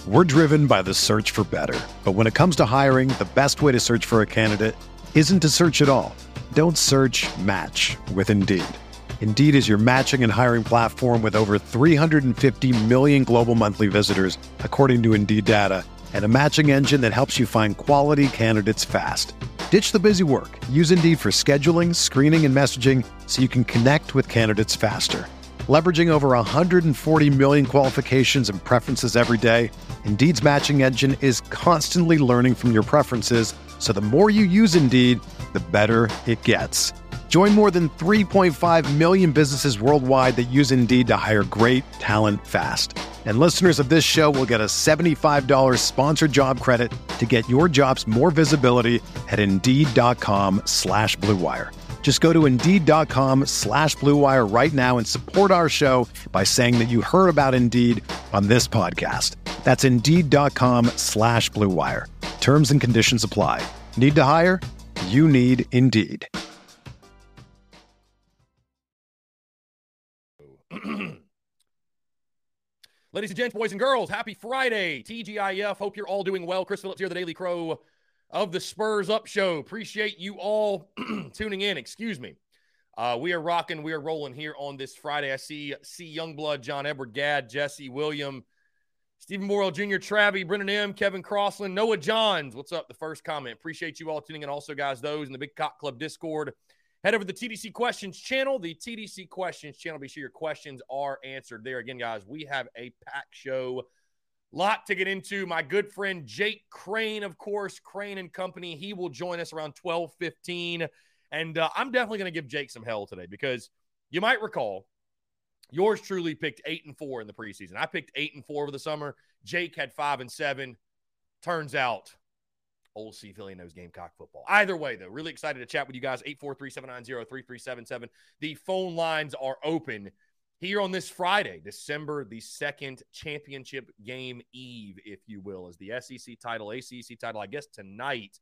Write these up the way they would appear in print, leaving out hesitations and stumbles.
We're driven by the search for better. But when it comes to hiring, the best way to search for a candidate isn't to search at all. Don't search, match with Indeed. Indeed is your matching and hiring platform with over 350 million global monthly visitors, according to Indeed data, and a matching engine that helps you find quality candidates fast. Ditch the busy work. Use Indeed for scheduling, screening, and messaging so you can connect with candidates faster. Leveraging over 140 million qualifications and preferences every day, Indeed's matching engine is constantly learning from your preferences, so the more you use Indeed, the better it gets. Join more than 3.5 million businesses worldwide that use Indeed to hire great talent fast. And listeners of this show will get a $75 sponsored job credit to get your jobs more visibility at Indeed.com/Blue Wire. Just go to Indeed.com/Blue Wire right now and support our show by saying that you heard about Indeed on this podcast. That's Indeed.com/Blue Wire. Terms and conditions apply. Need to hire? You need Indeed. Ladies and gents, boys and girls, happy Friday. TGIF. Hope you're all doing well. Chris Phillips here, the Daily Crow of the Spurs Up Show. Appreciate you all tuning in. Excuse me. We are rocking. We are rolling here on this Friday. I see Youngblood, John Edward Gadd, Jesse William, Stephen Morrell Jr., Travie, Brendan M., Kevin Crossland, Noah Johns. What's up? The first comment. Appreciate you all tuning in. Also, guys, those in the Big Cock Club Discord. Head over to the TDC Questions channel, the TDC Questions channel. Be sure your questions are answered there. Again, guys, we have a packed show. Lot to get into. My good friend Jake Crane, of course, Crane and Company. He will join us around 12:15. And I'm definitely going to give Jake some hell today because you might recall yours truly picked 8-4 in the preseason. I picked 8-4 over the summer. Jake had 5-7. Turns out old C Philly knows Gamecock football. Either way, though, really excited to chat with you guys. 843-790-3377. The phone lines are open here on this Friday, December the 2nd, championship game eve, if you will, as the SEC title, ACC title. I guess tonight,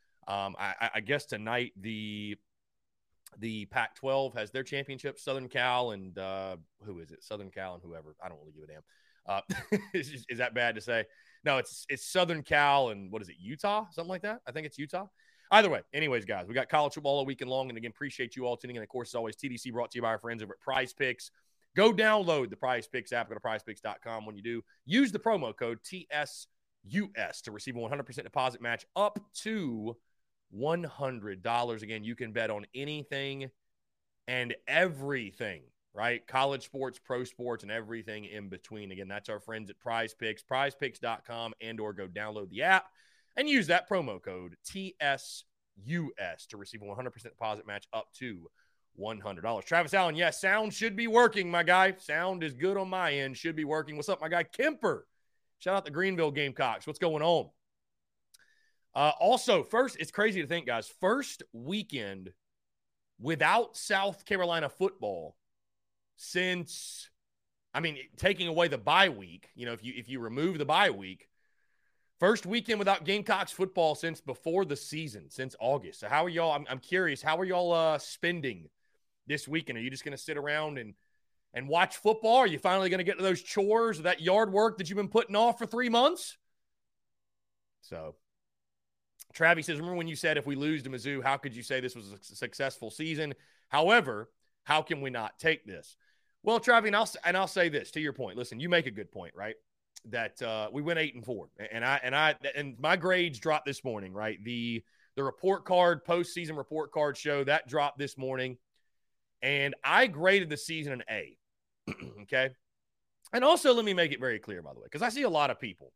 the Pac-12 has their championship. Southern Cal and who is it? Southern Cal and whoever. I don't really give a damn. Is that bad to say? No, it's Southern Cal and what is it, Utah? Something like that? I think it's Utah. Either way, anyways, guys, we got college football all weekend long. And again, appreciate you all tuning in. Of course, as always, TDC brought to you by our friends over at Prize Picks. Go download the Prize Picks app. Go to prizepicks.com. When you do, use the promo code TSUS to receive a 100% deposit match up to $100. Again, you can bet on anything and everything, right? College sports, pro sports, and everything in between. Again, that's our friends at Prize Picks, prizepicks.com, and or go download the app and use that promo code TSUS to receive a 100% deposit match up to $100. Travis Allen, yes, sound should be working, my guy. Sound is good on my end, should be working. What's up, my guy? Kemper. Shout out the Greenville Gamecocks. What's going on? Also, first, it's crazy to think, guys, first weekend without South Carolina football since, taking away the bye week, if you remove the bye week, first weekend without Gamecocks football since before the season, since August. So how are y'all, I'm curious, how are y'all spending this weekend? Are you just going to sit around and watch football? Are you finally going to get to those chores or that yard work that you've been putting off for 3 months? So Travis says, remember when you said if we lose to Mizzou, how could you say this was a successful season? However, how can we not take this? Well, Travis, and I'll say this to your point. Listen, you make a good point, right? That we went 8-4, and my grades dropped this morning, right? The report card, postseason report card show that dropped this morning, and I graded the season an A. Okay, and also let me make it very clear, by the way, because I see a lot of people.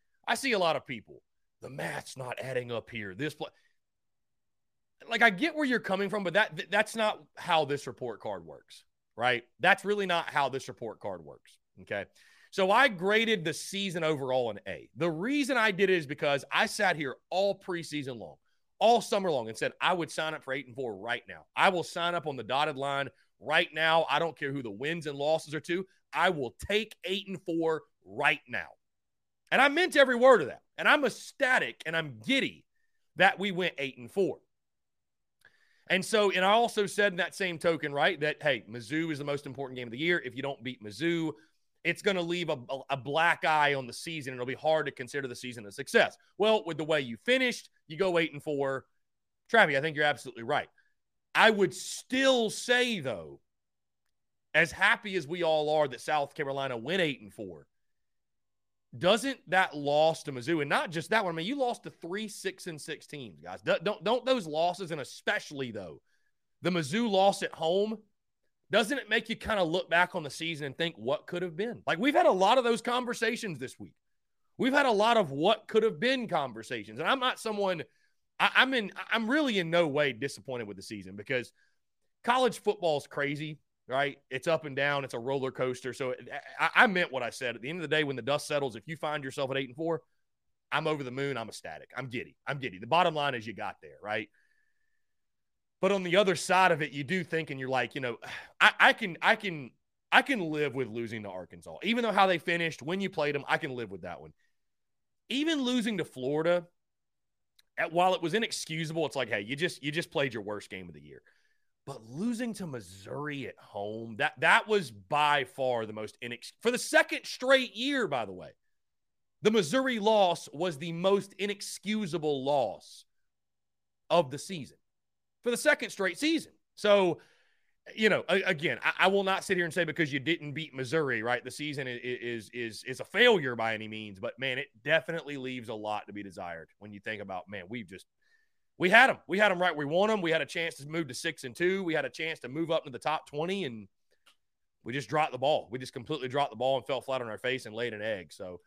The math's not adding up here. I get where you're coming from, but that's not how this report card works, right? That's really not how this report card works, okay? So I graded the season overall an A. The reason I did it is because I sat here all preseason long, all summer long, and said I would sign up for 8-4 right now. I will sign up on the dotted line right now. I don't care who the wins and losses are to. I will take 8-4 right now. And I meant every word of that. And I'm ecstatic and I'm giddy that we went 8-4. And so, and I also said in that same token, right, that, hey, Mizzou is the most important game of the year. If you don't beat Mizzou, it's going to leave a black eye on the season. It'll be hard to consider the season a success. Well, with the way you finished, you go 8-4. Travi, I think you're absolutely right. I would still say, though, as happy as we all are that South Carolina went 8-4, doesn't that loss to Mizzou, and not just that one, I mean, you lost to 3 6-6 teams, guys. Don't those losses, and especially, though, the Mizzou loss at home, doesn't it make you kind of look back on the season and think what could have been? Like, we've had a lot of those conversations this week. We've had a lot of what could have been conversations. And I'm not someone – I'm really in no way disappointed with the season because college football is crazy, right? It's up and down. It's a roller coaster. So I meant what I said. At the end of the day, when the dust settles, if you find yourself at 8-4, I'm over the moon. I'm ecstatic. I'm giddy. The bottom line is you got there, right? But on the other side of it, you do think, and you're like, you know, I can live with losing to Arkansas. Even though how they finished, when you played them, I can live with that one. Even losing to Florida, while it was inexcusable, it's like, hey, you just played your worst game of the year. But losing to Missouri at home, that was by far the most for the second straight year, by the way. The Missouri loss was the most inexcusable loss of the season for the second straight season. So, you know, again, I will not sit here and say because you didn't beat Missouri, right, the season is a failure by any means. But, man, it definitely leaves a lot to be desired when you think about, man, we had them. We had them right. We won them. We had a chance to move to 6-2. We had a chance to move up to the top 20, and we just dropped the ball. We just completely dropped the ball and fell flat on our face and laid an egg. So,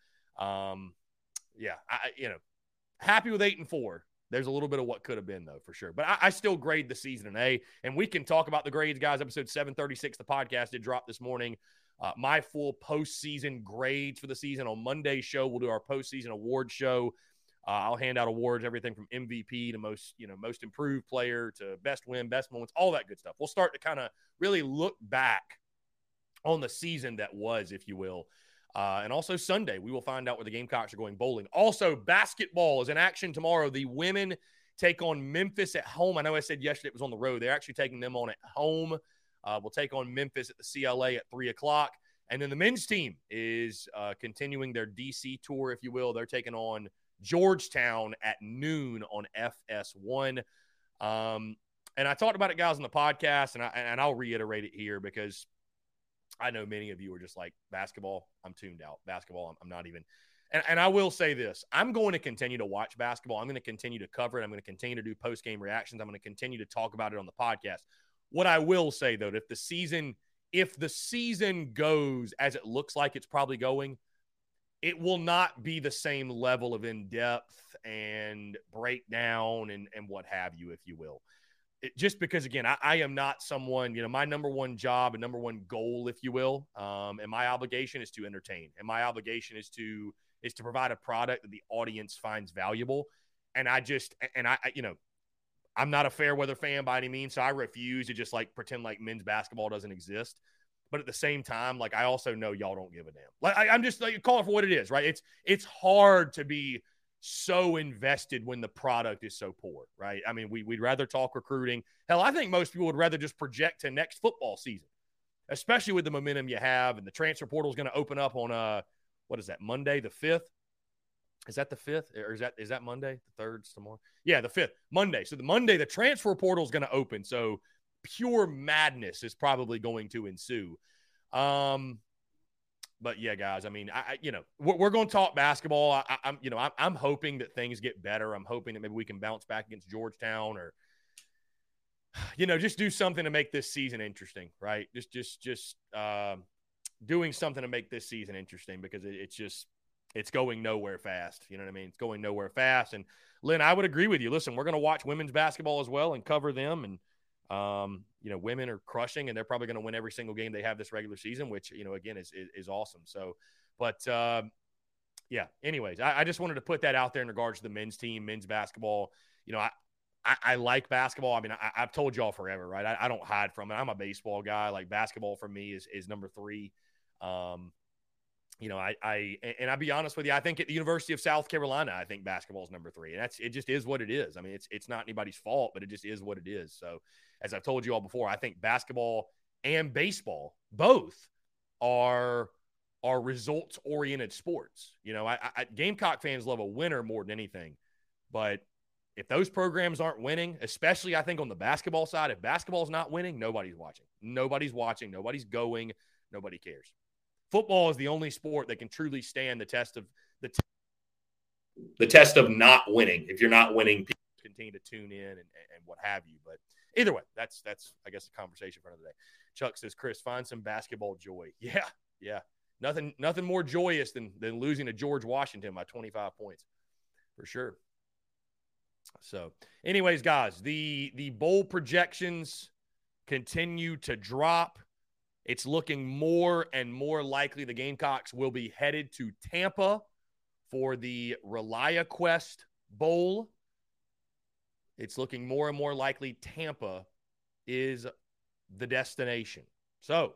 yeah, happy with 8-4. There's a little bit of what could have been, though, for sure. But I still grade the season an A, and we can talk about the grades, guys. Episode 736, the podcast did drop this morning. My full postseason grades for the season on Monday's show. We'll do our postseason award show. I'll hand out awards, everything from MVP to most improved player to best win, best moments, all that good stuff. We'll start to kind of really look back on the season that was, if you will. And also Sunday, we will find out where the Gamecocks are going bowling. Also, basketball is in action tomorrow. The women take on Memphis at home. I know I said yesterday it was on the road. They're actually taking them on at home. We'll take on Memphis at the CLA at 3 o'clock. And then the men's team is continuing their DC tour, if you will. They're taking on Georgetown at noon on FS1. And I talked about it, guys, on the podcast, and I'll reiterate it here because I know many of you are just like, basketball, I'm tuned out. Basketball, I'm not even. And I will say this. I'm going to continue to watch basketball. I'm going to continue to cover it. I'm going to continue to do post-game reactions. I'm going to continue to talk about it on the podcast. What I will say, though, if the season goes as it looks like it's probably going, it will not be the same level of in-depth and breakdown and what have you, if you will. Just because, again, I am not someone, my number one job and number one goal, if you will, and my obligation is to entertain. And my obligation is to provide a product that the audience finds valuable. And I'm not a fair weather fan by any means, so I refuse to just like pretend like men's basketball doesn't exist. But at the same time, like, I also know y'all don't give a damn. Like, I'm just like, call it for what it is, right? It's hard to be so invested when the product is so poor, right? I mean, we'd rather talk recruiting. Hell, I think most people would rather just project to next football season, especially with the momentum you have. And the transfer portal is going to open up on what is that, Monday the 5th? Is that the 5th? Or is that Monday? The 3rd's tomorrow? Yeah, the 5th, Monday. So the Monday, the transfer portal is going to open. So pure madness is probably going to ensue. But yeah, guys, I mean, we're going to talk basketball. I'm hoping that things get better. I'm hoping that maybe we can bounce back against Georgetown or, just do something to make this season interesting, right? Just doing something to make this season interesting because it's going nowhere fast. You know what I mean? It's going nowhere fast. And Lynn, I would agree with you. Listen, we're going to watch women's basketball as well and cover them. And, women are crushing and they're probably going to win every single game they have this regular season, which, again, is awesome. So, but yeah, anyways, I just wanted to put that out there in regards to the men's team, men's basketball. I like basketball. I mean, I've told y'all forever, right? I don't hide from it. I'm a baseball guy. Like, basketball for me is number 3. I'll be honest with you. I think at the University of South Carolina, I think basketball is number 3, and it just is what it is. I mean, it's not anybody's fault, but it just is what it is. So, as I've told you all before, I think basketball and baseball both are are results-oriented sports. You know, Gamecock fans love a winner more than anything. But if those programs aren't winning, especially I think on the basketball side, if basketball's not winning, nobody's watching. Nobody's watching. Nobody's going. Nobody cares. Football is the only sport that can truly stand the test of the test of not winning. If you're not winning, people continue to tune in and what have you. But either way, that's I guess the conversation for another day. Chuck says, Chris, find some basketball joy. Yeah. Nothing more joyous than losing to George Washington by 25 points, for sure. So, anyways, guys, the bowl projections continue to drop. It's looking more and more likely the Gamecocks will be headed to Tampa for the ReliaQuest Bowl. It's looking more and more likely Tampa is the destination. So,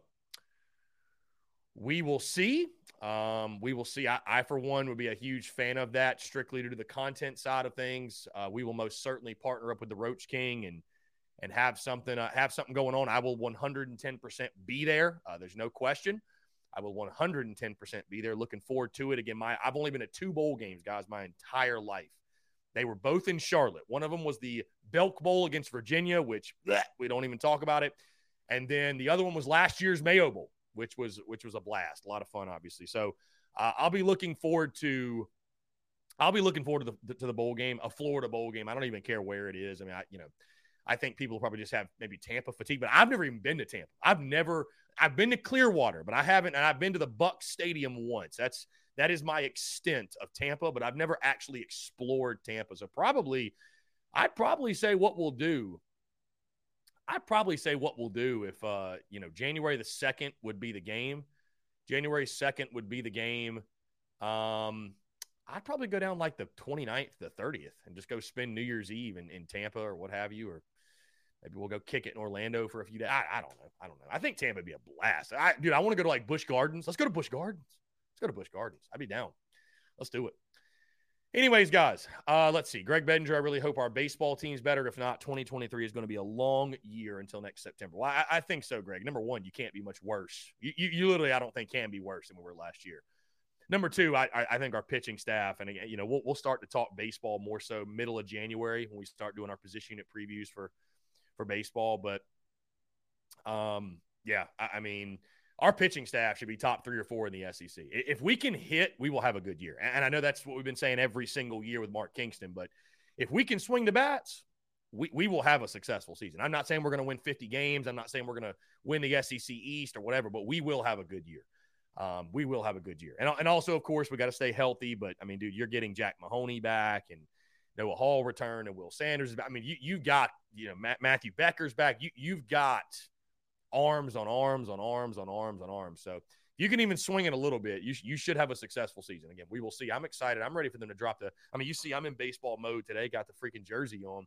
we will see. I, for one, would be a huge fan of that, strictly due to the content side of things. We will most certainly partner up with the Roach King and have something going on. I will 110% be there. There's no question. I will 110% be there. Looking forward to it. Again, I've only been at 2 bowl games, guys, my entire life. They were both in Charlotte. One of them was the Belk Bowl against Virginia, which we don't even talk about it. And then the other one was last year's Mayo Bowl, which was a blast, a lot of fun, obviously. So I'll be looking forward to the bowl game, a Florida bowl game. I don't even care where it is. I mean, I think people probably just have maybe Tampa fatigue, but I've never even been to Tampa. I've been to Clearwater, but I haven't, and I've been to the Bucs Stadium once. That is my extent of Tampa, but I've never actually explored Tampa. So I'd probably say what we'll do if, January the 2nd would be the game. January 2nd would be the game. I'd probably go down like the 29th, the 30th, and just go spend New Year's Eve in Tampa or what have you, or maybe we'll go kick it in Orlando for a few days. I don't know. I think Tampa would be a blast. I want to go to like Busch Gardens. Let's go to Busch Gardens. I'd be down. Let's do it. Anyways, guys, let's see. Greg Bedinger, I really hope our baseball team's better. If not, 2023 is going to be a long year until next September. Well, I think so, Greg. Number one, you can't be much worse. You literally, I don't think, can be worse than we were last year. Number two, I think our pitching staff, and we'll start to talk baseball more so middle of January when we start doing our position unit previews for baseball. But, I mean, our pitching staff should be top 3 or 4 in the SEC. If we can hit, we will have a good year. And I know that's what we've been saying every single year with Mark Kingston. But if we can swing the bats, we will have a successful season. I'm not saying we're going to win 50 games. I'm not saying we're going to win the SEC East or whatever, but we will have a good year. We will have a good year. And also, of course, we got to stay healthy. But, I mean, dude, you're getting Jack Mahoney back and Noah Hall return and Will Sanders is back. I mean, you got, Matthew Becker's back. You've got arms on arms on arms on arms on arms. So you can even swing it a little bit. You should have a successful season. Again, we will see. I'm excited. I'm ready for them to drop you see, I'm in baseball mode today. Got the freaking jersey on.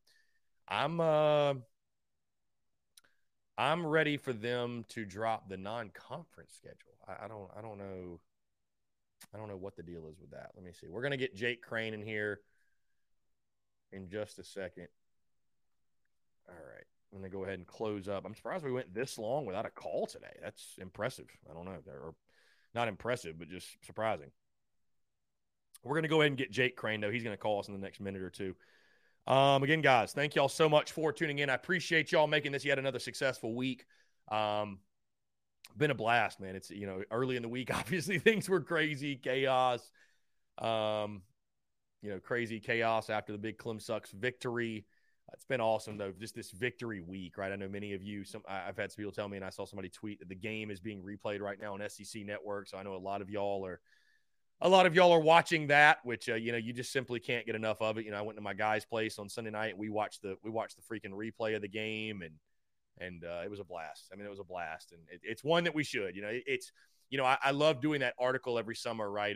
I'm ready for them to drop the non-conference schedule. I don't know. I don't know what the deal is with that. Let me see. We're going to get Jake Crane in here in just a second. All right. I'm going to go ahead and close up. I'm surprised we went this long without a call today. That's impressive. I don't know. Or not impressive, but just surprising. We're going to go ahead and get Jake Crane, though. He's going to call us in the next minute or two. Again, guys, thank y'all so much for tuning in. I appreciate y'all making this yet another successful week. Been a blast, man. It's, early in the week, obviously things were crazy, chaos. Crazy chaos after the big Clem Sucks victory. It's been awesome, though, just this victory week, right? I know many of you, I've had some people tell me, and I saw somebody tweet that the game is being replayed right now on SEC Network. So I know a lot of y'all are watching that, which, you just simply can't get enough of it. I went to my guy's place on Sunday night. And we watched the freaking replay of the game, and it was a blast. I mean, it was a blast, and it's one that we should. I love doing that article every summer, right?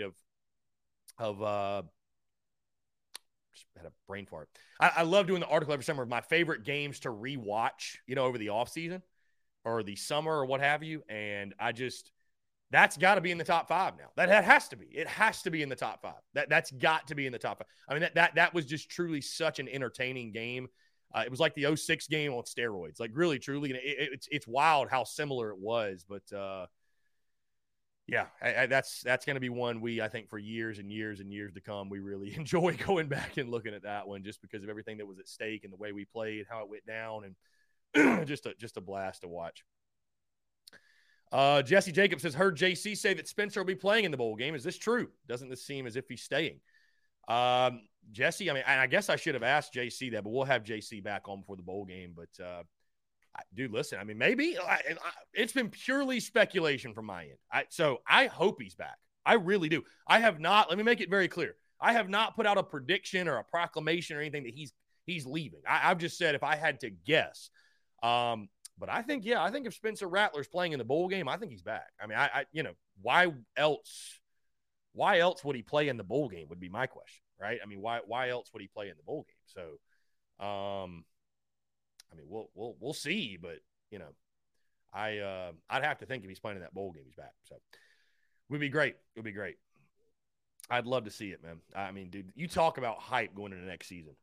Just had a brain fart. I love doing the article every summer of my favorite games to rewatch, over the off season or the summer or what have you. And that's got to be in the top 5 now. That has to be. It has to be in the top 5. That's got to be in the top 5. I mean, that was just truly such an entertaining game. It was like the 2006 game on steroids, like really, truly. And it's wild how similar it was. But Yeah, that's going to be one I think for years and years and years to come, we really enjoy going back and looking at that one just because of everything that was at stake and the way we played, how it went down, and just a blast to watch. Jesse Jacobs has heard JC say that Spencer will be playing in the bowl game. Is this true? Doesn't this seem as if he's staying? Jesse, I mean, I guess I should have asked JC that, but we'll have JC back on before the bowl game. But, dude, listen, I mean, maybe it's been purely speculation from my end. So I hope he's back. I really do. I have not, let me make it very clear. I have not put out a prediction or a proclamation or anything that he's leaving. I've just said if I had to guess. But I think if Spencer Rattler's playing in the bowl game, I think he's back. I mean, why else would he play in the bowl game would be my question, right? I mean, why else would he play in the bowl game? So, I mean, we'll see, but I'd have to think if he's playing in that bowl game, he's back. So, would be great. It would be great. I'd love to see it, man. I mean, dude, you talk about hype going into next season.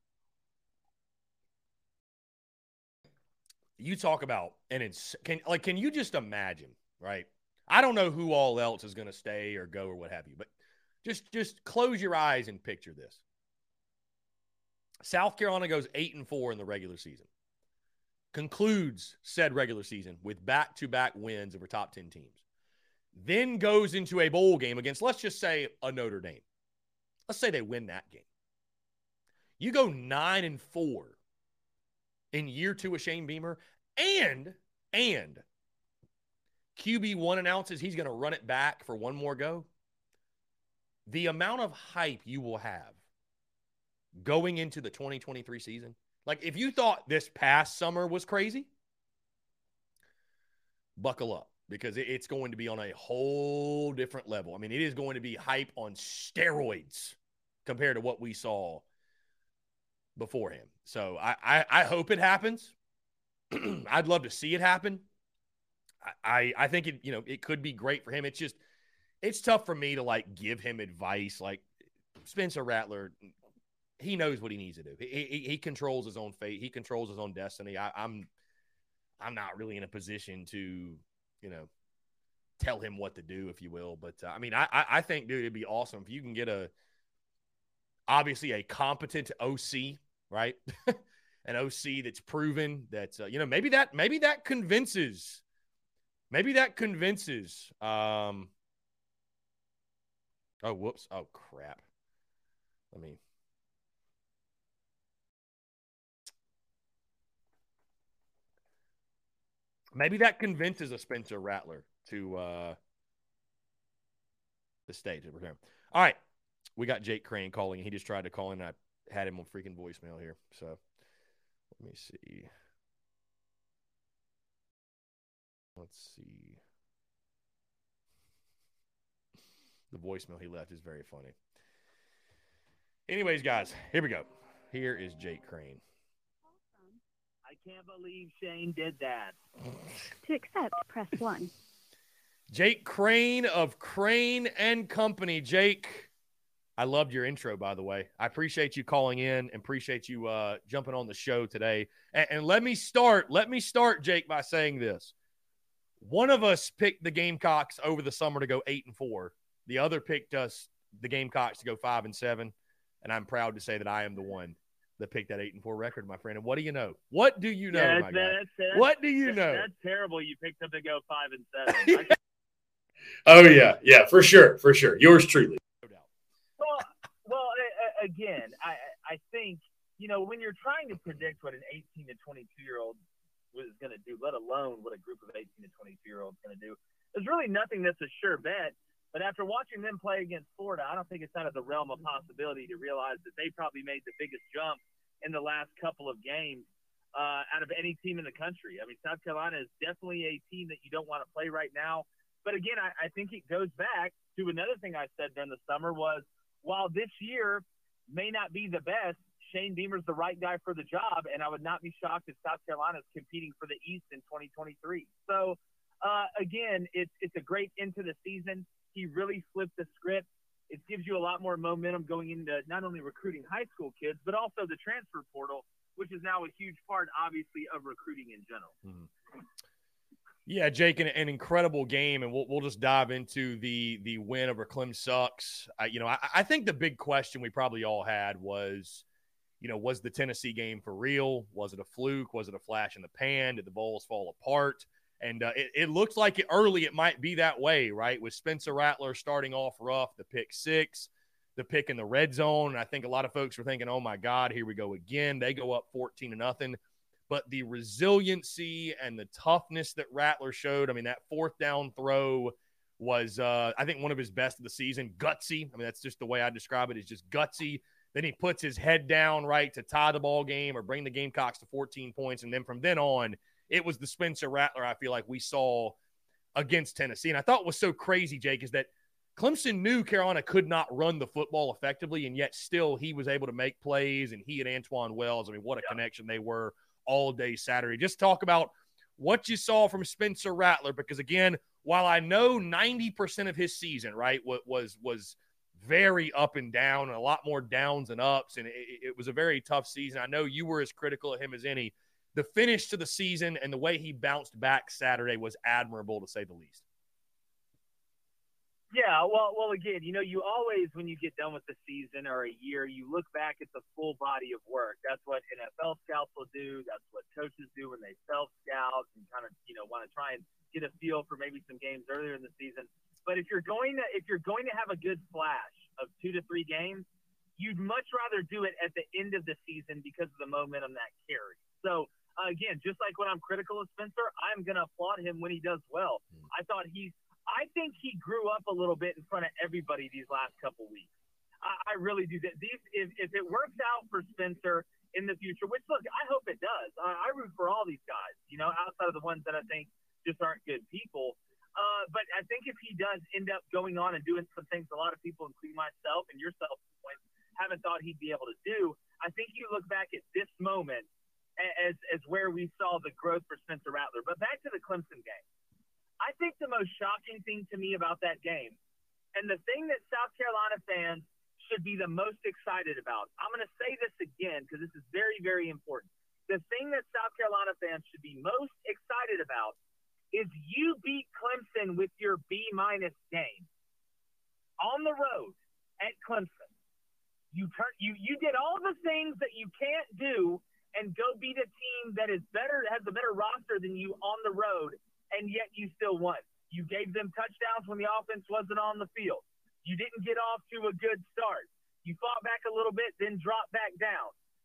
You talk about can you just imagine, right? I don't know who all else is going to stay or go or what have you, but just close your eyes and picture this. South Carolina goes 8-4 in the regular season. Concludes said regular season with back-to-back wins over top 10 teams. Then goes into a bowl game against, let's just say, a Notre Dame. Let's say they win that game. You go 9-4 in year 2 of Shane Beamer, and QB1 announces he's going to run it back for one more go. The amount of hype you will have going into the 2023 season, like if you thought this past summer was crazy, buckle up because it's going to be on a whole different level. I mean, it is going to be hype on steroids compared to what we saw beforehand. So I hope it happens. I'd love to see it happen. I think it could be great for him. It's tough for me to give him advice. Like Spencer Rattler, he knows what he needs to do. He controls his own fate. He controls his own destiny. I'm not really in a position to, tell him what to do, if you will. But I mean, I think, dude, it'd be awesome if you can get obviously a competent OC, right? An OC that's proven that, maybe that convinces. Maybe that convinces. Oh, whoops. Oh, crap. Maybe that convinces a Spencer Rattler to the stage. All right. We got Jake Crane calling. He just tried to call in. I had him on freaking voicemail here. So let me see. Let's see. The voicemail he left is very funny. Anyways, guys, here we go. Here is Jake Crane. I can't believe Shane did that. To accept, press 1. Jake Crane of Crane and Company. Jake, I loved your intro, by the way. I appreciate you calling in and appreciate you jumping on the show today. And let me start, Jake, by saying this. One of us picked the Gamecocks over the summer to go 8-4. The other picked the Gamecocks to go 5-7. And I'm proud to say that I am the one that picked that 8-4 record, my friend. And what do you know? What do you know, my guy? What do you know? That's terrible. You picked them to go 5-7. Oh, yeah, for sure. Yours truly. No doubt. Well, again, I think, when you're trying to predict what an 18 to 22-year-old was going to do, let alone what a group of 18 to 22-year-olds going to do, there's really nothing that's a sure bet. But after watching them play against Florida, I don't think it's out of the realm of possibility to realize that they probably made the biggest jump in the last couple of games out of any team in the country. I mean, South Carolina is definitely a team that you don't want to play right now. But again, I think it goes back to another thing I said during the summer was, while this year may not be the best, Shane Beamer's the right guy for the job, and I would not be shocked if South Carolina is competing for the East in 2023. So, again, it's a great end to the season. He really flipped the script. It gives you a lot more momentum going into not only recruiting high school kids, but also the transfer portal, which is now a huge part, obviously, of recruiting in general. Mm-hmm. Yeah, Jake, an incredible game, and we'll just dive into the win over Clem Sucks. I think the big question we probably all had was, was the Tennessee game for real? Was it a fluke? Was it a flash in the pan? Did the Vols fall apart? And it looks like early it might be that way, right? With Spencer Rattler starting off rough, the pick six, the pick in the red zone. And I think a lot of folks were thinking, oh, my God, here we go again. They go up 14-0. But the resiliency and the toughness that Rattler showed, I mean, that fourth down throw was, I think, one of his best of the season. Gutsy. I mean, that's just the way I describe it, is just gutsy. Then he puts his head down, right, to tie the ball game or bring the Gamecocks to 14 points. And then from then on, it was the Spencer Rattler I feel like we saw against Tennessee. And I thought what was so crazy, Jake, is that Clemson knew Carolina could not run the football effectively, and yet still he was able to make plays, and he and Antoine Wells, I mean, what a connection they were all day Saturday. Just talk about what you saw from Spencer Rattler, because, again, while I know 90% of his season, right, was very up and down and a lot more downs and ups, and it was a very tough season. I know you were as critical of him as any. The finish to the season and the way he bounced back Saturday was admirable, to say the least. Yeah, well, again, you always, when you get done with the season or a year, you look back at the full body of work. That's what NFL scouts will do. That's what coaches do when they self-scout and kind of, want to try and get a feel for maybe some games earlier in the season. But if you're going to have a good flash of 2 to 3 games, you'd much rather do it at the end of the season because of the momentum that carries. So, again, just like when I'm critical of Spencer, I'm going to applaud him when he does well. I think he grew up a little bit in front of everybody these last couple weeks. I really do. If it works out for Spencer in the future, which, look, I hope it does. I root for all these guys, outside of the ones that I think just aren't good people. But I think if he does end up going on and doing some things a lot of people, including myself and yourself, haven't thought he'd be able to do, I think you look back at this moment as where we saw the growth for Spencer Rattler. But back to the Clemson game. I think the most shocking thing to me about that game, and the thing that South Carolina fans should be the most excited about, I'm going to say this again because this is very, very important. The thing that South Carolina fans should be most excited about is you beat Clemson with your B- game on the road at Clemson. You did all the things that you can't do and go beat a team that is better, has a better roster than you on the road, and yet you still won. You gave them touchdowns when the offense wasn't on the field. You didn't get off to a good start. You fought back a little bit, then dropped back down.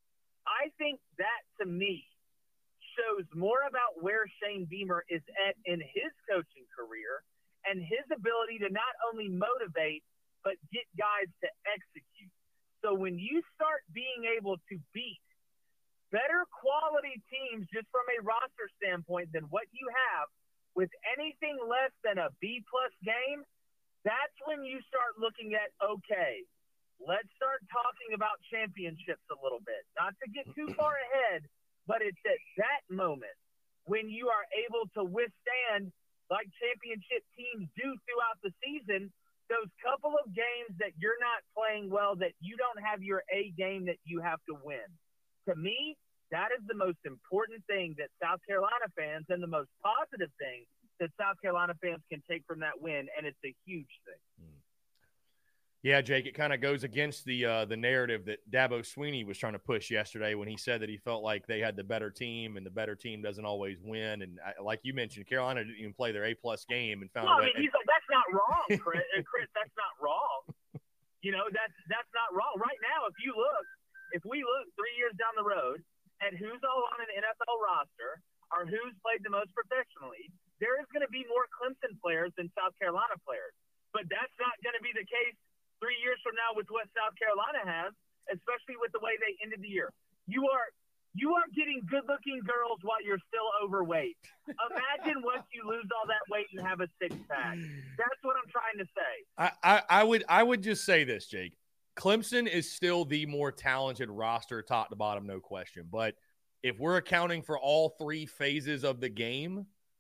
I think that, to me, shows more about where Shane Beamer is at in his coaching career and his ability to not only motivate, but get guys to execute. So when you start being able to beat better quality teams just from a roster standpoint than what you have with anything less than a B-plus game, that's when you start looking at, okay, let's start talking about championships a little bit. Not to get too far ahead, but it's at that moment when you are able to withstand, like championship teams do throughout the season, those couple of games that you're not playing well, that you don't have your A game that you have to win. To me, that is the most important thing that South Carolina fans, and the most positive thing that South Carolina fans can take from that win, and it's a huge thing. Yeah, Jake, it kind of goes against the narrative that Dabo Swinney was trying to push yesterday when he said that he felt like they had the better team, and the better team doesn't always win. And like you mentioned, Carolina didn't even play their A-plus game and found a way. He's like, that's not wrong, Chris. Chris, that's not wrong. That's not wrong. Right now, if we look 3 years down the road at who's all on an NFL roster or who's played the most professionally, there is going to be more Clemson players than South Carolina players. But that's not going to be the case 3 years from now with what South Carolina has, especially with the way they ended the year. You are getting good-looking girls while you're still overweight. Imagine once you lose all that weight and have a six-pack. That's what I'm trying to say. I would just say this, Jake. Clemson is still the more talented roster, top to bottom, no question. But if we're accounting for all three phases of the game,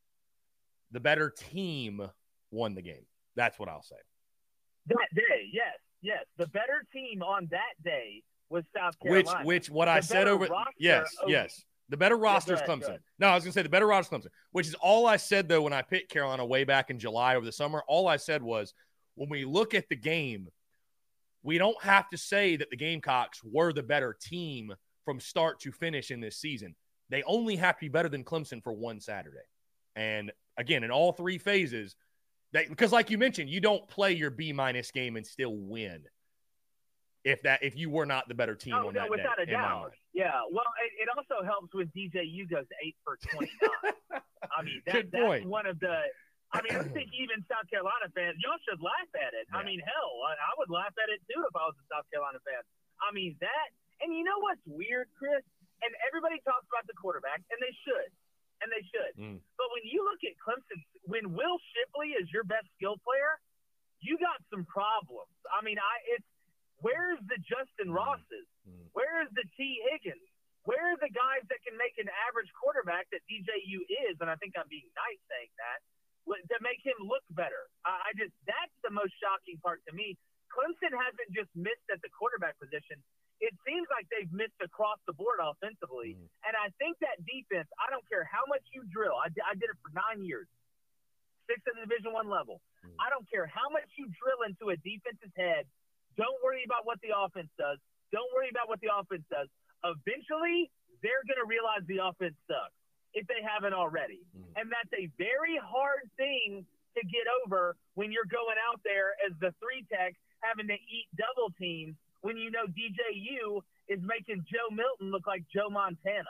the better team won the game. That's what I'll say. That day, yes. The better team on that day was South Carolina. Which what I said over – yes. The better roster is go Clemson. ahead. No, I was going to say the better roster is Clemson, which is all I said, though, when I picked Carolina way back in July over the summer. All I said was, when we look at the game, we don't have to say that the Gamecocks were the better team from start to finish in this season. They only have to be better than Clemson for one Saturday. And, again, in all three phases, because like you mentioned, you don't play your B-minus game and still win if you were not the better team on that without day. a doubt. Yeah, well, it also helps with DJU goes 8 for 29. I mean, that's one of the – I mean, I think even South Carolina fans, y'all should laugh at it. Yeah. I mean, hell, I would laugh at it too if I was a South Carolina fan. I mean, that – and you know what's weird, Chris? And everybody talks about the quarterback, and they should. And they should. But when you look at Clemson, when Will Shipley is your best skill player, you got some problems. I mean, where's the Justin Rosses? Where is the T. Higgins? Where are the guys that can make an average quarterback that DJU is? And I think I'm being nice saying that, to make him look better. That's the most shocking part to me. Clemson hasn't just missed at the quarterback position. It seems like they've missed across the board offensively. And I think that defense, I don't care how much you drill. I did it for 9 years, 6 at the Division I level. I don't care how much you drill into a defense's head. Don't worry about what the offense does. Don't worry about what the offense does. Eventually, they're going to realize the offense sucks if they haven't already. And that's a very hard thing to get over when you're going out there as the 3-tech having to eat double teams when you know DJU is making Joe Milton look like Joe Montana.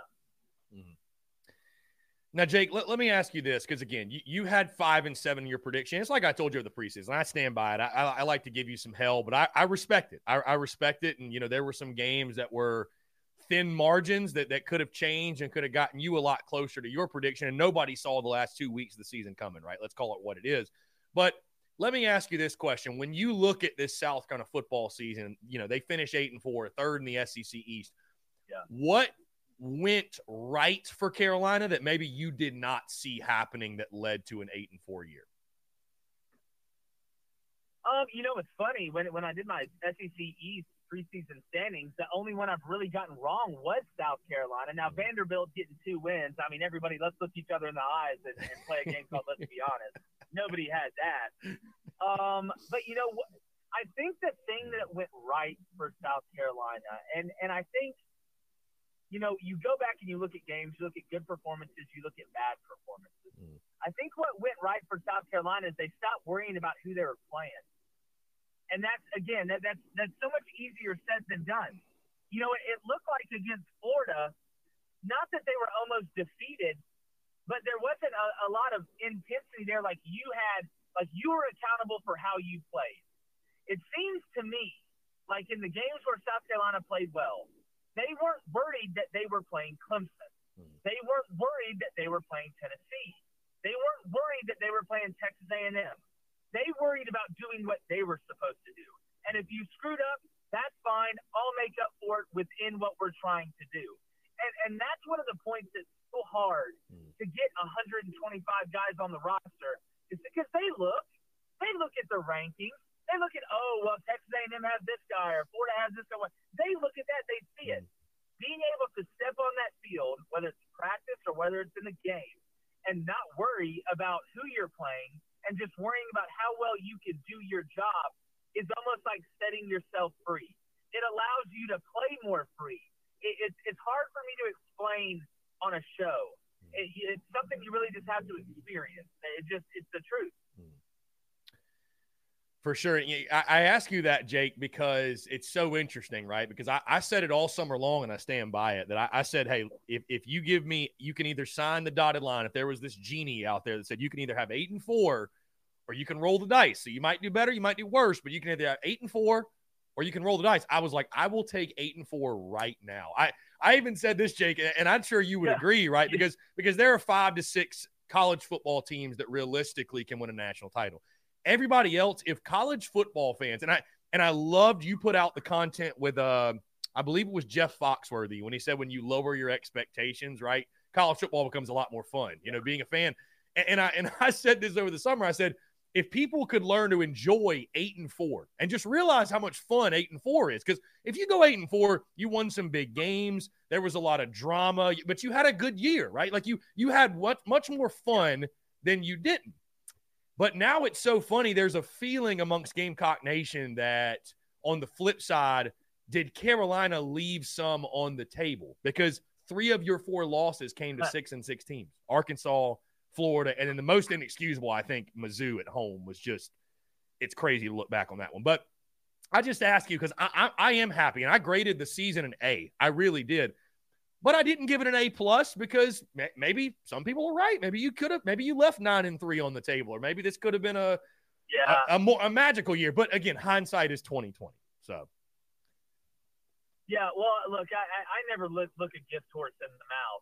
Now, Jake, let me ask you this, because, again, you had 5-7 in your prediction. It's like I told you of the preseason. I stand by it. I like to give you some hell, but I respect it. I respect it. And, there were some games that were thin margins that could have changed and could have gotten you a lot closer to your prediction. And nobody saw the last 2 weeks of the season coming, right? Let's call it what it is. But let me ask you this question. When you look at this South Carolina football season, they finish 8-4, third in the SEC East. Yeah. What went right for Carolina that maybe you did not see happening that led to an 8-4 year? It's funny. When I did my SEC East preseason standings, the only one I've really gotten wrong was South Carolina. Now, Vanderbilt getting 2 wins. I mean, everybody, let's look each other in the eyes and play a game called Let's Be Honest. Nobody had that. But you know what? I think the thing that went right for South Carolina, and I think, you go back and you look at games, you look at good performances, you look at bad performances. I think what went right for South Carolina is they stopped worrying about who they were playing. And that's so much easier said than done. It looked like against Florida, not that they were almost defeated, but there wasn't a lot of intensity there like you were accountable for how you played. It seems to me like in the games where South Carolina played well, they weren't worried that they were playing Clemson. They weren't worried that they were playing Tennessee. They weren't worried that they were playing Texas A&M. They worried about doing what they were supposed to do. And if you screwed up, that's fine. I'll make up for it within what we're trying to do. And that's one of the points that's so hard to get 125 guys on the roster is because they look at the rankings. They look at, Texas A&M has this guy or Florida has this guy. They look at that. They see it. Being able to step on that field, whether it's practice or whether it's in the game, and not worry about who you're playing and just worrying about how well you can do your job is almost like setting yourself free. It allows you to play more free. It's hard for me to explain on a show. It's something you really just have to experience. It's the truth. For sure. I ask you that, Jake, because it's so interesting, right? Because I said it all summer long, and I stand by it, that I said, hey, if you give me – you can either sign the dotted line. If there was this genie out there that said you can either have 8-4 or you can roll the dice. So you might do better, you might do worse, but you can either have 8-4 or you can roll the dice. I was like, I will take 8-4 right now. I even said this, Jake, and I'm sure you would agree, right? Because there are 5 to 6 college football teams that realistically can win a national title. Everybody else, if college football fans, and I loved you put out the content with I believe it was Jeff Foxworthy when he said when you lower your expectations, right, college football becomes a lot more fun. Being a fan, and I said this over the summer. I said if people could learn to enjoy 8-4 and just realize how much fun 8-4 is, because if you go 8-4, you won some big games. There was a lot of drama, but you had a good year, right? Like you had much more fun than you didn't. But now it's so funny. There's a feeling amongst Gamecock Nation that on the flip side, did Carolina leave some on the table? Because 3 of your 4 losses came to 6-6 teams. Arkansas, Florida, and then the most inexcusable, I think, Mizzou at home was just – it's crazy to look back on that one. But I just ask you because I am happy, and I graded the season an A. I really did. But I didn't give it an A+ because maybe some people are right. Maybe you left 9-3 on the table, or maybe this could have been a magical year. But again, hindsight is 2020. So yeah, well, look, I never look a gift horse in the mouth.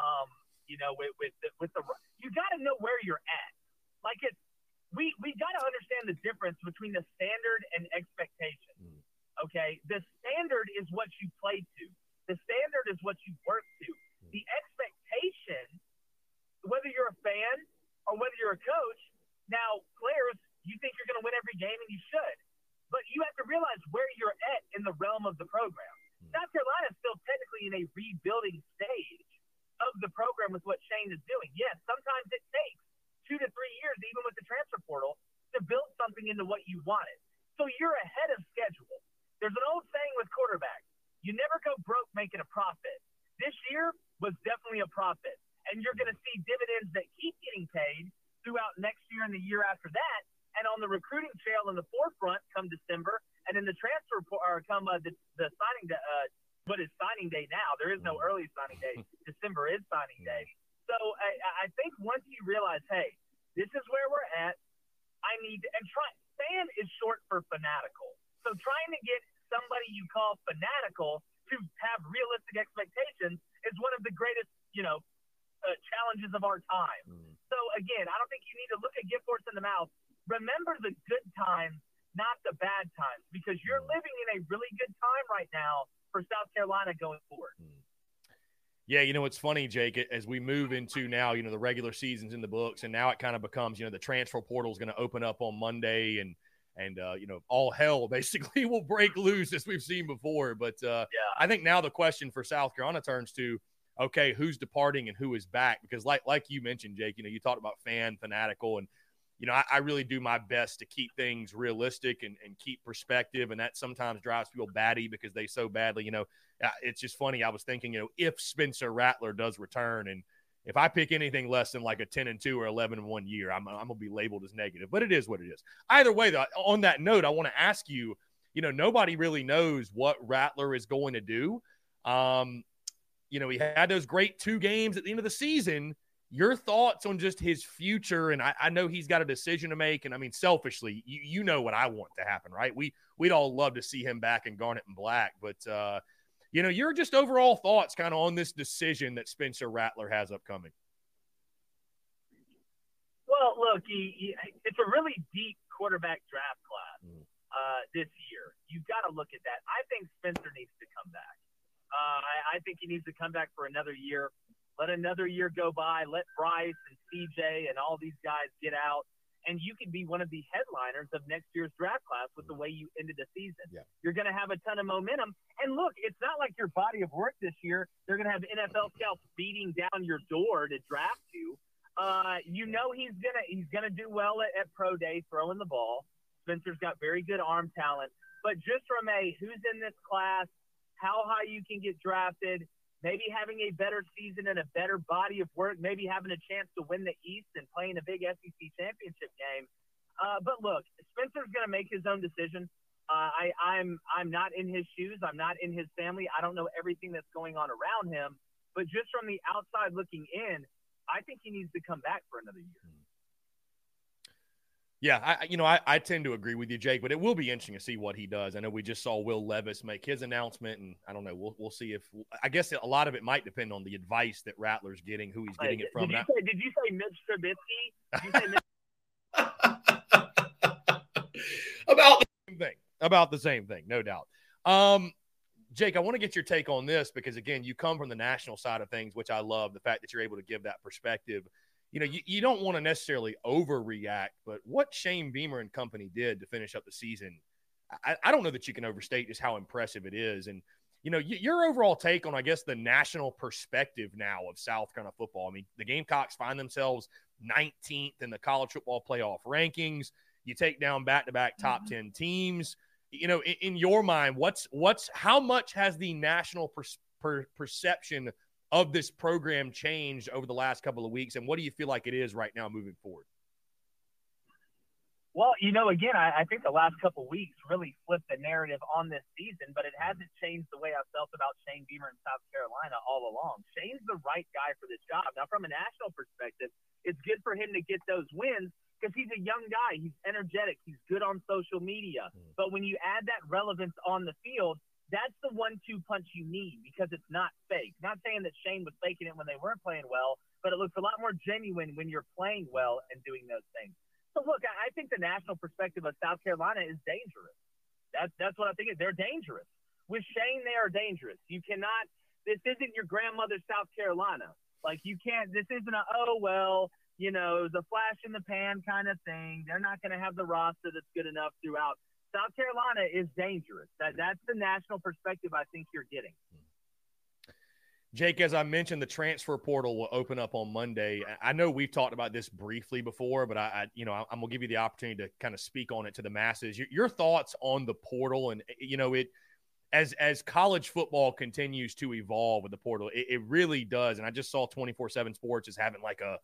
With the you got to know where you're at. Like we got to understand the difference between the standard and expectation. Okay, the standard is what you play to. The standard is what you work to. The expectation, whether you're a fan or whether you're a coach, now players, you think you're going to win every game, and you should. But you have to realize where you're at in the realm of the program. South Carolina is still technically in a rebuilding stage of the program with what Shane is doing. Yes, sometimes it takes 2 to 3 years, even with the transfer portal, to build something into what you wanted. So you're ahead of schedule. There's an old saying with quarterbacks. You never go broke making a profit. This year was definitely a profit, and you're going to see dividends that keep getting paid throughout next year and the year after that. And on the recruiting trail in the forefront come December, and in the transfer or come the signing day. What is signing day now? There is no early signing day. December is signing day. So I think once you realize, hey, this is where we're at. I need to, and fan is short for fanatical. So trying to get somebody you call fanatical to have realistic expectations is one of the greatest, challenges of our time. So again, I don't think you need to look a gift horse in the mouth. Remember the good times, not the bad times, because you're living in a really good time right now for South Carolina going forward. Yeah, it's funny, Jake, as we move into now, the regular season's in the books, and now it kind of becomes, the transfer portal is going to open up on Monday, and all hell basically will break loose as we've seen before. But I think now the question for South Carolina turns to, okay, who's departing and who is back? Because like you mentioned, Jake, you talked about fanatical, and I really do my best to keep things realistic and keep perspective, and that sometimes drives people batty because they so badly, it's just funny. I was thinking, if Spencer Rattler does return, and if I pick anything less than like a 10-2 or 11-1 year, I'm going to be labeled as negative, but it is what it is. Either way, though, on that note, I want to ask you, nobody really knows what Rattler is going to do. He had those great 2 games at the end of the season. Your thoughts on just his future, and I know he's got a decision to make, and I mean, selfishly, you know what I want to happen, right? We'd all love to see him back in Garnet and Black, but your just overall thoughts kind of on this decision that Spencer Rattler has upcoming. Well, look, it's a really deep quarterback draft class this year. You've got to look at that. I think Spencer needs to come back. I think he needs to come back for another year. Let another year go by. Let Bryce and CJ and all these guys get out, and you can be one of the headliners of next year's draft class with the way you ended the season. Yeah. You're going to have a ton of momentum. And look, it's not like your body of work this year, they're going to have NFL scouts beating down your door to draft you. He's gonna do well at pro day throwing the ball. Spencer's got very good arm talent, but just from who's in this class, how high you can get drafted, maybe having a better season and a better body of work, maybe having a chance to win the East and playing a big SEC championship game. But look, Spencer's going to make his own decision. I'm not in his shoes. I'm not in his family. I don't know everything that's going on around him. But just from the outside looking in, I think he needs to come back for another year. Yeah, I tend to agree with you, Jake, but it will be interesting to see what he does. I know we just saw Will Levis make his announcement, and I don't know. We'll see if – I guess a lot of it might depend on the advice that Rattler's getting, who he's getting it from. Did you say Mitch Trubisky? Did you say Mitch? About the same thing, no doubt. Jake, I want to get your take on this because, again, you come from the national side of things, which I love, the fact that you're able to give that perspective. you don't want to necessarily overreact, but what Shane Beamer and company did to finish up the season, I don't know that you can overstate just how impressive it is. And, your overall take on, I guess, the national perspective now of South Carolina football. I mean, the Gamecocks find themselves 19th in the college football playoff rankings. You take down back-to-back top 10 teams. In your mind, how much has the national perception of this program changed over the last couple of weeks, and what do you feel like it is right now moving forward? Well, again, I think the last couple of weeks really flipped the narrative on this season, but it hasn't changed the way I felt about Shane Beamer in South Carolina all along. Shane's the right guy for this job. Now, from a national perspective, it's good for him to get those wins because he's a young guy. He's energetic. He's good on social media. But when you add that relevance on the field, that's the 1-2 punch you need because it's not fake. Not saying that Shane was faking it when they weren't playing well, but it looks a lot more genuine when you're playing well and doing those things. So, look, I think the national perspective of South Carolina is dangerous. That's what I think. They're dangerous. With Shane, they are dangerous. You cannot – this isn't your grandmother's South Carolina. Like, you can't – this isn't it was a flash in the pan kind of thing. They're not going to have the roster that's good enough throughout. South Carolina is dangerous. That's the national perspective I think you're getting. Jake, as I mentioned, the transfer portal will open up on Monday. I know we've talked about this briefly before, but I'm going to give you the opportunity to kind of speak on it to the masses. Your thoughts on the portal and, as college football continues to evolve with the portal, it really does. And I just saw 24/7 Sports is having like a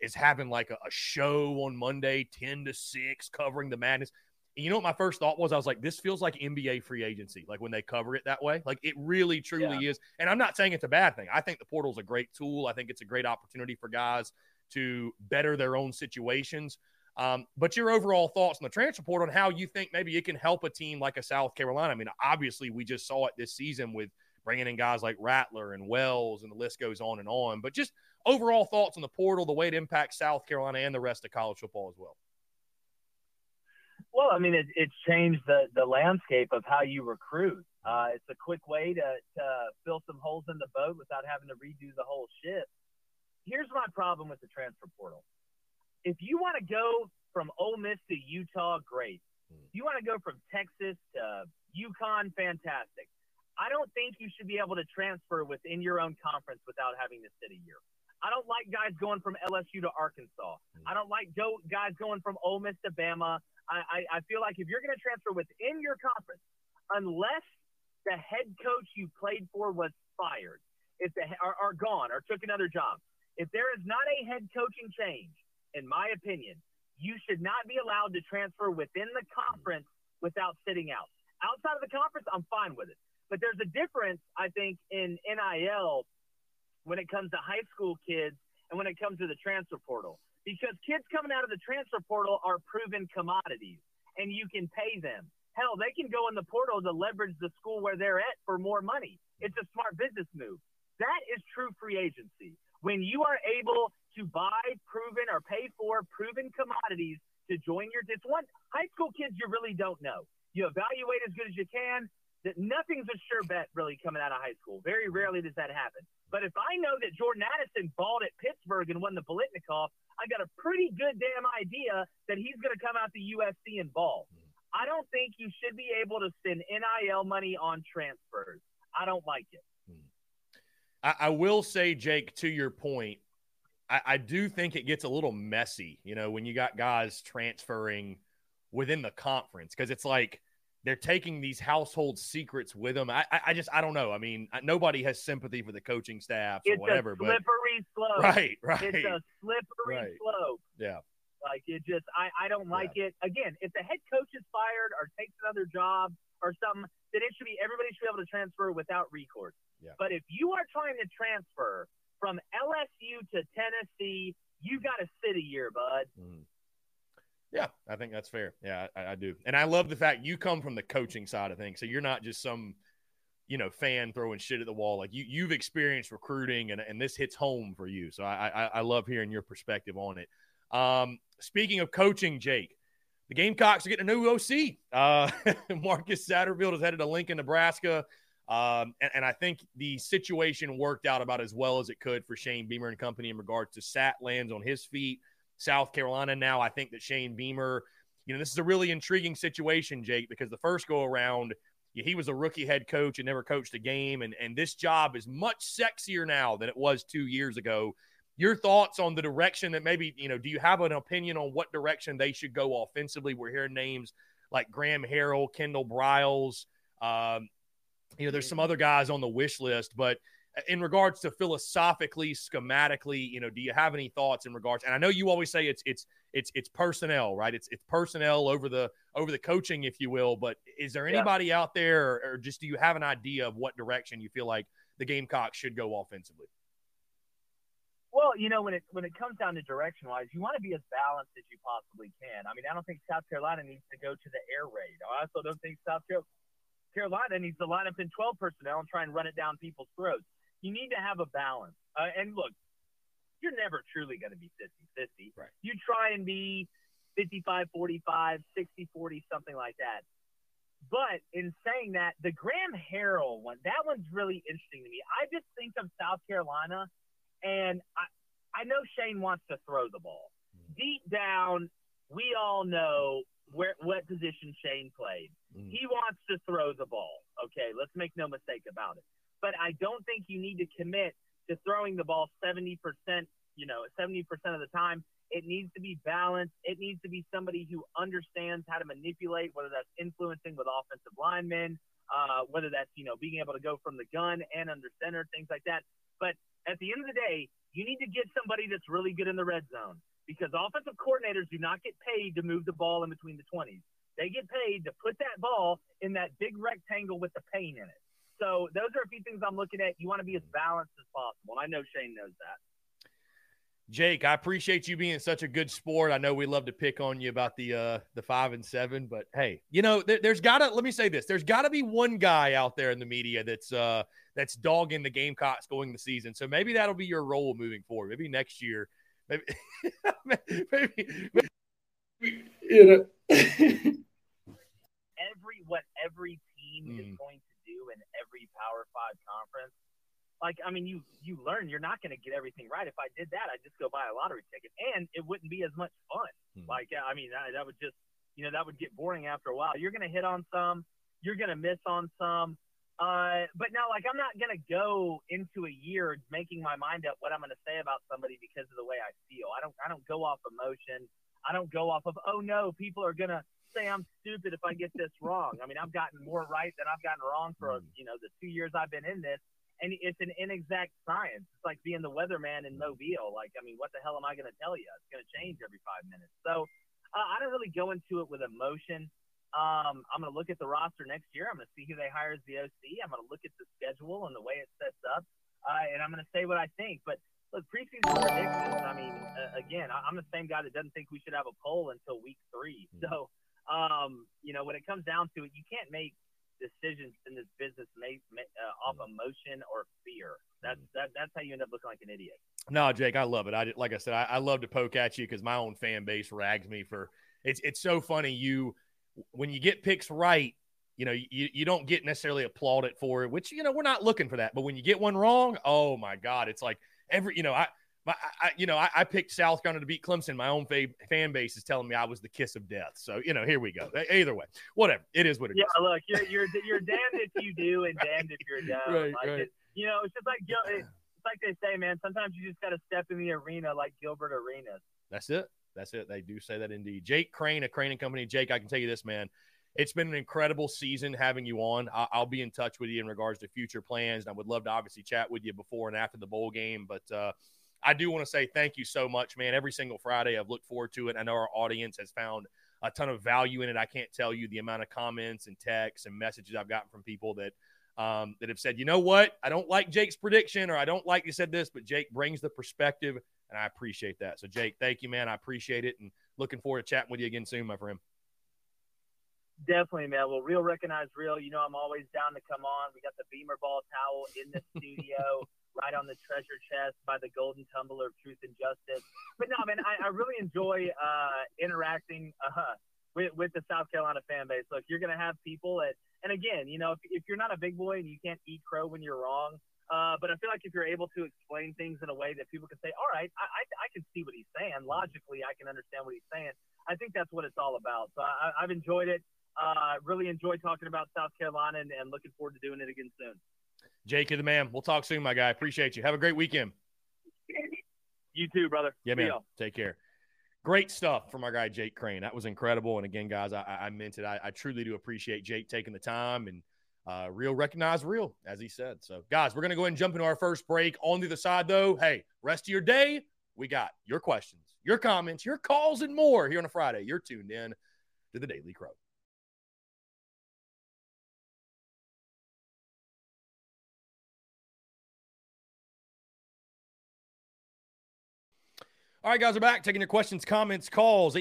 show on Monday, 10 to 6, covering the madness. And you know what my first thought was? I was like, this feels like NBA free agency, like when they cover it that way. Like, it really, truly is. And I'm not saying it's a bad thing. I think the portal is a great tool. I think it's a great opportunity for guys to better their own situations. But your overall thoughts on the transfer portal and how you think maybe it can help a team like a South Carolina. I mean, obviously, we just saw it this season with bringing in guys like Rattler and Wells, and the list goes on and on. But just overall thoughts on the portal, the way it impacts South Carolina and the rest of college football as well. Well, I mean, it's changed the landscape of how you recruit. It's a quick way to fill some holes in the boat without having to redo the whole ship. Here's my problem with the transfer portal. If you want to go from Ole Miss to Utah, great. If you want to go from Texas to UConn, fantastic. I don't think you should be able to transfer within your own conference without having to sit a year. I don't like guys going from LSU to Arkansas. I don't like guys going from Ole Miss to Bama. I feel like if you're going to transfer within your conference, unless the head coach you played for was fired, or gone, or took another job, if there is not a head coaching change, in my opinion, you should not be allowed to transfer within the conference without sitting out. Outside of the conference, I'm fine with it. But there's a difference, I think, in NIL when it comes to high school kids and when it comes to the transfer portal. Because kids coming out of the transfer portal are proven commodities, and you can pay them. Hell, they can go in the portal to leverage the school where they're at for more money. It's a smart business move. That is true free agency. When you are able to buy proven or pay for proven commodities to join your – it's one high school kids you really don't know. You evaluate as good as you can. That nothing's a sure bet really coming out of high school. Very rarely does that happen. But if I know that Jordan Addison balled at Pittsburgh and won the Biletnikoff, I got a pretty good damn idea that he's going to come out to USC and ball. I don't think you should be able to spend NIL money on transfers. I don't like it. I will say, Jake, to your point, I do think it gets a little messy, when you got guys transferring within the conference, because it's like they're taking these household secrets with them. I don't know. I mean, nobody has sympathy for the coaching staff or whatever. It's a slippery slope. Right. It's a slippery slope. Yeah. Like, it just – I don't like it. Again, if the head coach is fired or takes another job or something, then everybody should be able to transfer without recourse. Yeah. But if you are trying to transfer from LSU to Tennessee, you got to sit a year, bud. Mm-hmm. Yeah, I think that's fair. Yeah, I do. And I love the fact you come from the coaching side of things. So you're not just some, fan throwing shit at the wall. Like you've experienced recruiting and this hits home for you. So I love hearing your perspective on it. Speaking of coaching, Jake, the Gamecocks are getting a new OC. Marcus Satterfield is headed to Lincoln, Nebraska. And I think the situation worked out about as well as it could for Shane Beamer and company in regards to Sat lands on his feet. South Carolina now, I think that Shane Beamer, this is a really intriguing situation, Jake, because the first go around, he was a rookie head coach and never coached a game. And this job is much sexier now than it was 2 years ago. Your thoughts on the direction that maybe, do you have an opinion on what direction they should go offensively? We're hearing names like Graham Harrell, Kendall Briles. There's some other guys on the wish list, but in regards to philosophically, schematically, do you have any thoughts in regards? And I know you always say it's personnel, right? It's personnel over the coaching, if you will. But is there anybody out there, or just do you have an idea of what direction you feel like the Gamecocks should go offensively? Well, when it comes down to direction-wise, you want to be as balanced as you possibly can. I mean, I don't think South Carolina needs to go to the air raid. I also don't think South Carolina needs to line up in 12 personnel and try and run it down people's throats. You need to have a balance. And look, you're never truly going to be 50-50. Right. You try and be 55-45, 60-40, something like that. But in saying that, the Graham Harrell one, that one's really interesting to me. I just think of South Carolina, and I know Shane wants to throw the ball. Deep down, we all know what position Shane played. He wants to throw the ball. Okay, let's make no mistake about it. But I don't think you need to commit to throwing the ball 70%, 70% of the time. It needs to be balanced. It needs to be somebody who understands how to manipulate, whether that's influencing with offensive linemen, whether that's, being able to go from the gun and under center, things like that. But at the end of the day, you need to get somebody that's really good in the red zone, because offensive coordinators do not get paid to move the ball in between the 20s. They get paid to put that ball in that big rectangle with the paint in it. So those are a few things I'm looking at. You want to be as balanced as possible. And I know Shane knows that. Jake, I appreciate you being such a good sport. I know we love to pick on you about the 5 and 7, but hey, there's gotta, let me say this, there's gotta be one guy out there in the media that's dogging the Gamecocks going the season. So maybe that'll be your role moving forward. Maybe next year, maybe. Every team is going to do in every Power 5 conference. Like, I mean, you learn you're not going to get everything right. If I did that, I'd just go buy a lottery ticket, and it wouldn't be as much fun. Like, I mean, that would just, that would get boring after a while. You're going to hit on some, you're going to miss on some. But now, like, I'm not going to go into a year making my mind up what I'm going to say about somebody because of the way I feel. I don't go off emotion. I don't go off of, oh no, people are going to say I'm stupid if I get this wrong. I mean, I've gotten more right than I've gotten wrong for, the 2 years I've been in this. And it's an inexact science. It's like being the weatherman in Mobile. Like, I mean, what the hell am I going to tell you? It's going to change every 5 minutes. So I don't really go into it with emotion. I'm going to look at the roster next year. I'm going to see who they hire as the OC. I'm going to look at the schedule and the way it sets up. And I'm going to say what I think. But look, preseason predictions, I mean, again, I'm the same guy that doesn't think we should have a poll until week 3. So, when it comes down to it, you can't make decisions in this business off emotion or fear. That's how you end up looking like an idiot. No, Jake, I love it. Like I said, I love to poke at you because my own fan base rags me for it's so funny. When you get picks right, you don't get necessarily applauded for it, which we're not looking for that. But when you get one wrong, oh my God, it's like I picked South Carolina to beat Clemson. My own fan base is telling me I was the kiss of death. So, here we go. Either way, whatever. It is what it is. Yeah, look, you're damned if you do and damned if you're down. Right, like right. It's just like it's like they say, man. Sometimes you just got to step in the arena like Gilbert Arenas. That's it. They do say that indeed. Jake Crane of Crane & Company. Jake, I can tell you this, man. It's been an incredible season having you on. I'll be in touch with you in regards to future plans, and I would love to obviously chat with you before and after the bowl game. But I do want to say thank you so much, man. Every single Friday, I've looked forward to it. I know our audience has found a ton of value in it. I can't tell you the amount of comments and texts and messages I've gotten from people that have said, you know what, I don't like Jake's prediction, or I don't like you said this, but Jake brings the perspective, and I appreciate that. So, Jake, thank you, man. I appreciate it, and looking forward to chatting with you again soon, my friend. Definitely, man. Well, real recognize real. I'm always down to come on. We got the Beamer Ball towel in the studio. Right on the treasure chest by the golden tumbler of truth and justice. But no, man, I really enjoy interacting with the South Carolina fan base. Look, you're going to have people And again, if you're not a big boy and you can't eat crow when you're wrong, but I feel like if you're able to explain things in a way that people can say, all right, I can see what he's saying. Logically, I can understand what he's saying. I think that's what it's all about. So I've enjoyed it. Really enjoyed talking about South Carolina and looking forward to doing it again soon. Jake, you're the man. We'll talk soon, my guy. Appreciate you. Have a great weekend. You too, brother. Yeah, man. Take care. Great stuff from our guy, Jake Crane. That was incredible. And again, guys, I meant it. I truly do appreciate Jake taking the time and real recognize real, as he said. So, guys, we're going to go ahead and jump into our first break. On the other side, though, hey, rest of your day, we got your questions, your comments, your calls, and more here on a Friday. You're tuned in to the Daily Crow. All right, guys, we're back. Taking your questions, comments, calls,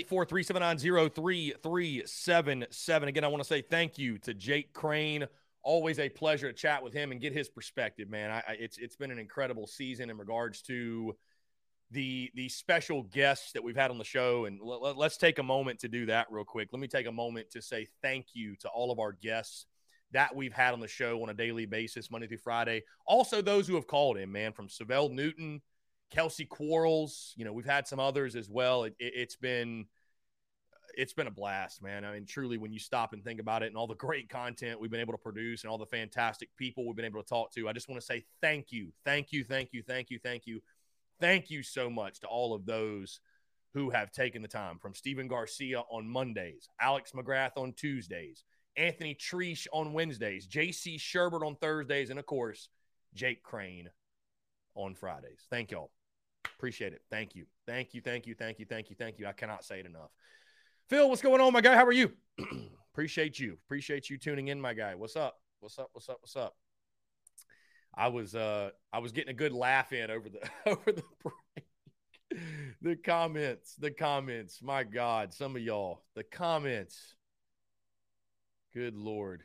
843-790-3377. Again, I want to say thank you to Jake Crane. Always a pleasure to chat with him and get his perspective, man. It's been an incredible season in regards to the special guests that we've had on the show. And let's take a moment to do that real quick. Let me take a moment to say thank you to all of our guests that we've had on the show on a daily basis, Monday through Friday. Also, those who have called in, man, from Savell Newton, Kelsey Quarles, we've had some others as well. It's been a blast, man. I mean, truly, when you stop and think about it and all the great content we've been able to produce and all the fantastic people we've been able to talk to, I just want to say thank you. Thank you, thank you, thank you, thank you. Thank you so much to all of those who have taken the time, from Steven Garcia on Mondays, Alex McGrath on Tuesdays, Anthony Treesh on Wednesdays, J.C. Sherbert on Thursdays, and, of course, Jake Crane on Fridays. Thank y'all. Appreciate it. Thank you. Thank you, thank you, thank you, thank you, thank you. I cannot say it enough. Phil, what's going on, my guy? How are you? Appreciate you. Appreciate you tuning in, my guy. What's up? What's up? What's up? What's up? I was getting a good laugh in over the break. The comments. My God, some of y'all. The comments. Good Lord.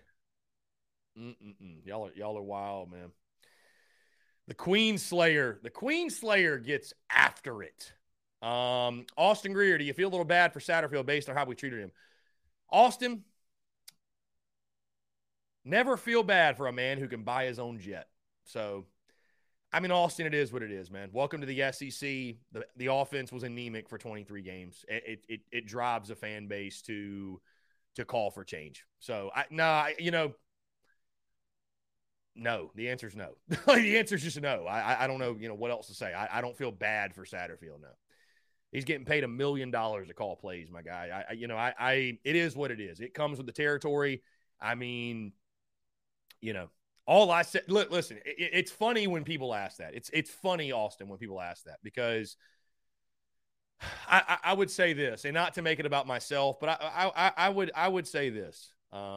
Y'all are wild, man. The Queen Slayer gets after it. Austin Greer, do you feel a little bad for Satterfield based on how we treated him? Austin, never feel bad for a man who can buy his own jet. So, I mean, Austin, it is what it is, man. Welcome to the SEC. The offense was anemic for 23 games. It drives a fan base to call for change. So, no, the answer is no. The answer is just no. I don't know, what else to say. I don't feel bad for Satterfield, no. He's getting paid $1 million to call plays, my guy. It is what it is. It comes with the territory. I mean, all I said, listen, it's funny when people ask that. It's funny, Austin, when people ask that, because I would say this, and not to make it about myself, but I would say this,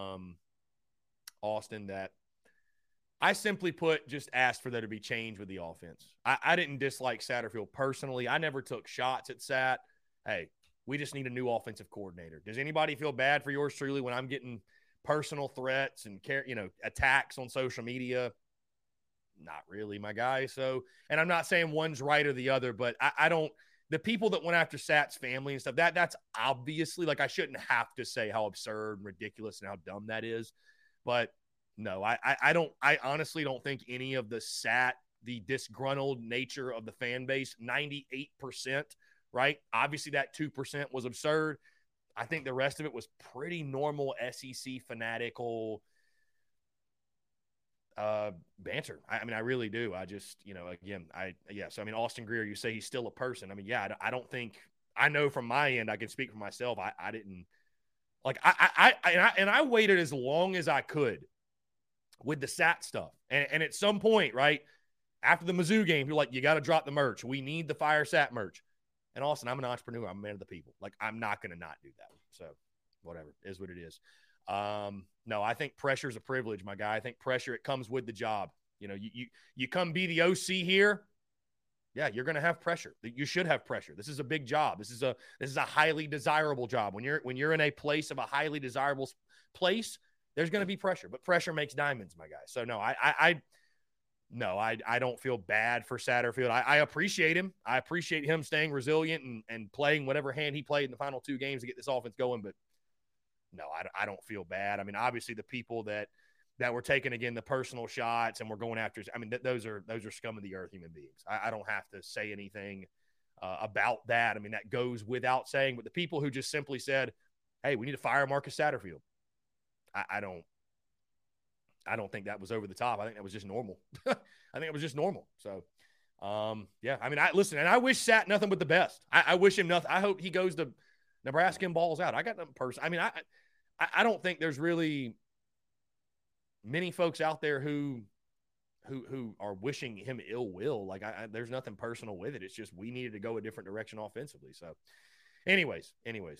Austin, that I simply put just asked for there to be change with the offense. I didn't dislike Satterfield personally. I never took shots at Sat. Hey, we just need a new offensive coordinator. Does anybody feel bad for yours truly when I'm getting personal threats and attacks on social media? Not really, my guy. So, and I'm not saying one's right or the other, but I don't. The people that went after Sat's family and stuff, that's obviously, like, I shouldn't have to say how absurd and ridiculous and how dumb that is, but. No, I honestly don't think any of the the disgruntled nature of the fan base, 98%, right? Obviously that 2% was absurd. I think the rest of it was pretty normal SEC fanatical banter. I mean, I really do. I just, so I mean, Austin Greer, you say he's still a person. I mean, yeah, I don't think, I know from my end, I can speak for myself. I didn't, like, I waited as long as I could with the Sat stuff. And at some point, right, after the Mizzou game, you're like, you got to drop the merch. We need the Fire Sat merch. And Austin, I'm an entrepreneur. I'm a man of the people. Like, I'm not going to not do that. So whatever, it is what it is. No, I think pressure is a privilege, my guy. I think pressure, it comes with the job. You come be the OC here. Yeah, you're going to have pressure. You should have pressure. This is a big job. This is a highly desirable job. When you're in a place of a highly desirable place, there's going to be pressure, but pressure makes diamonds, my guy. So no, I don't feel bad for Satterfield. I appreciate him. I appreciate him staying resilient and playing whatever hand he played in the final two games to get this offense going. But no, I don't feel bad. I mean, obviously the people that were taking, again, the personal shots and we're going after, I mean, those are scum of the earth human beings. I don't have to say anything about that. I mean, that goes without saying, but the people who just simply said, hey, we need to fire Marcus Satterfield. I don't think that was over the top. I think that was just normal. I think it was just normal. So, yeah, I mean, listen, and I wish Sat nothing but the best. I wish him nothing. I hope he goes to Nebraska and balls out. I got them person. I mean, I don't think there's really many folks out there who are wishing him ill will. Like, there's nothing personal with it. It's just we needed to go a different direction offensively. So, anyways.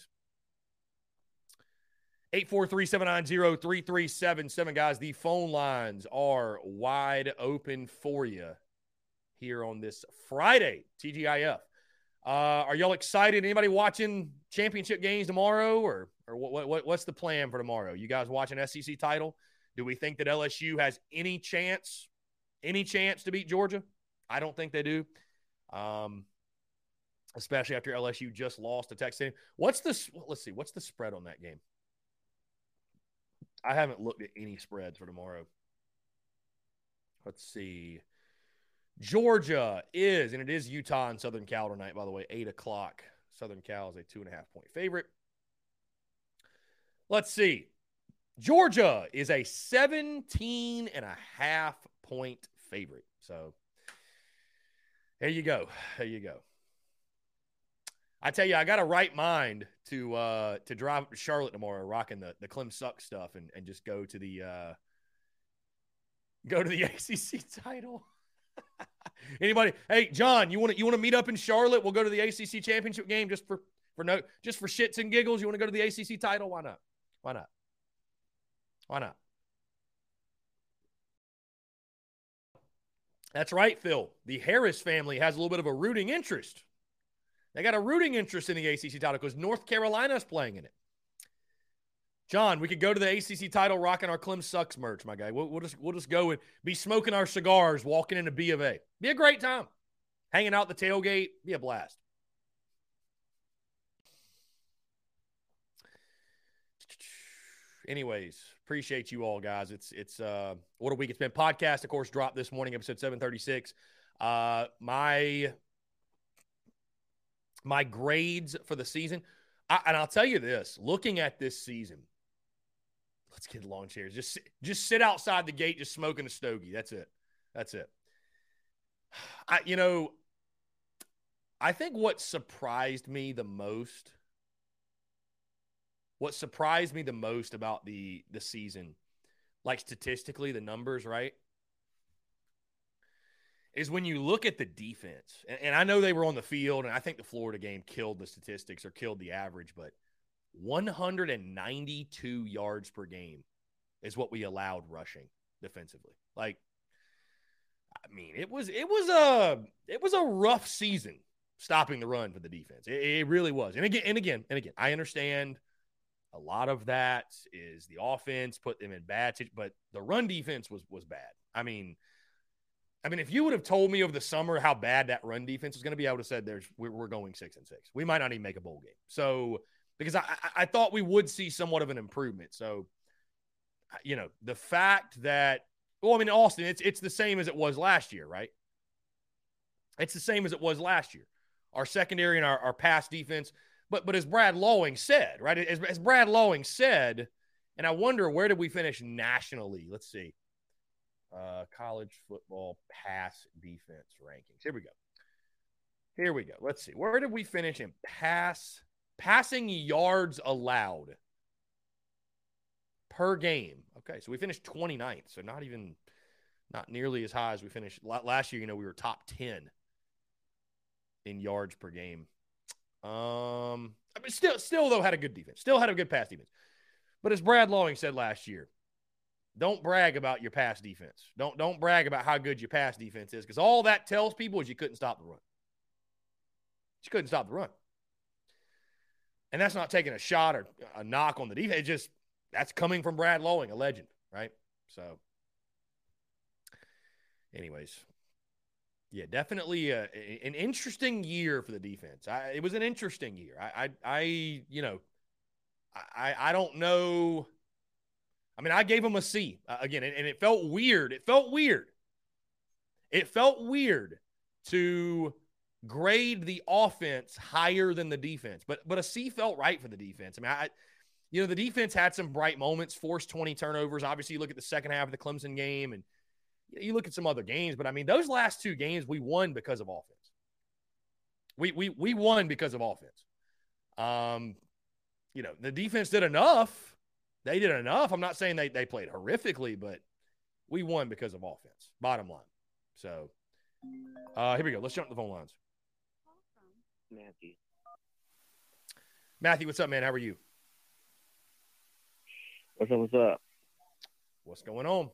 843-790-3377, guys. The phone lines are wide open for you here on this Friday, TGIF. Are y'all excited? Anybody watching championship games tomorrow, or what's the plan for tomorrow? You guys watching SEC title? Do we think that LSU has any chance to beat Georgia? I don't think they do. Especially after LSU just lost to Texas A&M. Let's see, what's the spread on that game? I haven't looked at any spreads for tomorrow. Let's see. Georgia is, and it is Utah and Southern Cal tonight, by the way, 8 o'clock. Southern Cal is a 2.5-point favorite. Let's see. Georgia is a 17.5-point favorite. So there you go. I tell you, I got a right mind to drive up to Charlotte tomorrow, rocking the Clem Suck stuff, and just go to the ACC title. Anybody? Hey, John, you want to meet up in Charlotte? We'll go to the ACC championship game just for shits and giggles. You want to go to the ACC title? Why not? That's right, Phil. The Harris family has a little bit of a rooting interest. They got a rooting interest in the ACC title because North Carolina's playing in it. John, we could go to the ACC title rocking our Clem Sucks merch, my guy. We'll just go and be smoking our cigars, walking into B of A. Be a great time. Hanging out the tailgate, be a blast. Anyways, appreciate you all, guys. It's what a week it's been. Podcast, of course, dropped this morning, episode 736. My grades for the season, and I'll tell you this, looking at this season, let's get lawn chairs. Just sit outside the gate, just smoking a stogie. That's it. I think what surprised me the most about the season, like statistically, the numbers, right, is when you look at the defense. And I know they were on the field, and I think the Florida game killed the statistics or killed the average, but 192 yards per game is what we allowed rushing defensively. Like, I mean, it was a rough season stopping the run for the defense. It really was. And again, I understand a lot of that is the offense put them in bad, but the run defense was bad. I mean, if you would have told me over the summer how bad that run defense was going to be, I would have said we're going 6-6. We might not even make a bowl game. So, because I thought we would see somewhat of an improvement. So, the fact that, Austin, it's the same as it was last year, right? It's the same as it was last year. Our secondary and our pass defense. But as Brad Lowing said, right? As Brad Lowing said, and I wonder, where did we finish nationally? Let's see. College football pass defense rankings. Here we go. Let's see. Where did we finish in passing yards allowed per game? Okay, so we finished 29th, so not nearly as high as we finished last year. We were top 10 in yards per game. Still though, had a good defense. Still had a good pass defense. But as Brad Lowing said last year, don't brag about your pass defense. Don't brag about how good your pass defense is, because all that tells people is you couldn't stop the run. You couldn't stop the run. And that's not taking a shot or a knock on the defense. That's coming from Brad Lowing, a legend, right? So, anyways, yeah, definitely an interesting year for the defense. It was an interesting year. I don't know. I mean, I gave them a C again, and it felt weird. It felt weird. It felt weird to grade the offense higher than the defense, but a C felt right for the defense. I mean, the defense had some bright moments, forced 20 turnovers. Obviously, you look at the second half of the Clemson game, and you look at some other games. But I mean, those last two games we won because of offense. We won because of offense. The defense did enough. They did enough. I'm not saying they played horrifically, but we won because of offense. Bottom line. So here we go. Let's jump to the phone lines. Matthew, what's up, man? How are you? What's up? What's going on?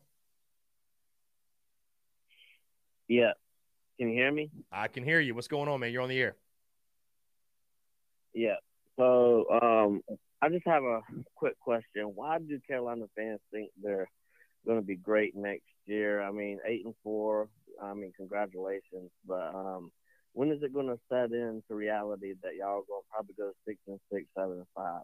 Yeah. Can you hear me? I can hear you. What's going on, man? You're on the air. Yeah. So I just have a quick question. Why do Carolina fans think they're going to be great next year? I mean, 8-4. I mean, congratulations. But when is it going to set into reality that y'all are going to probably go 6-6, 7-5?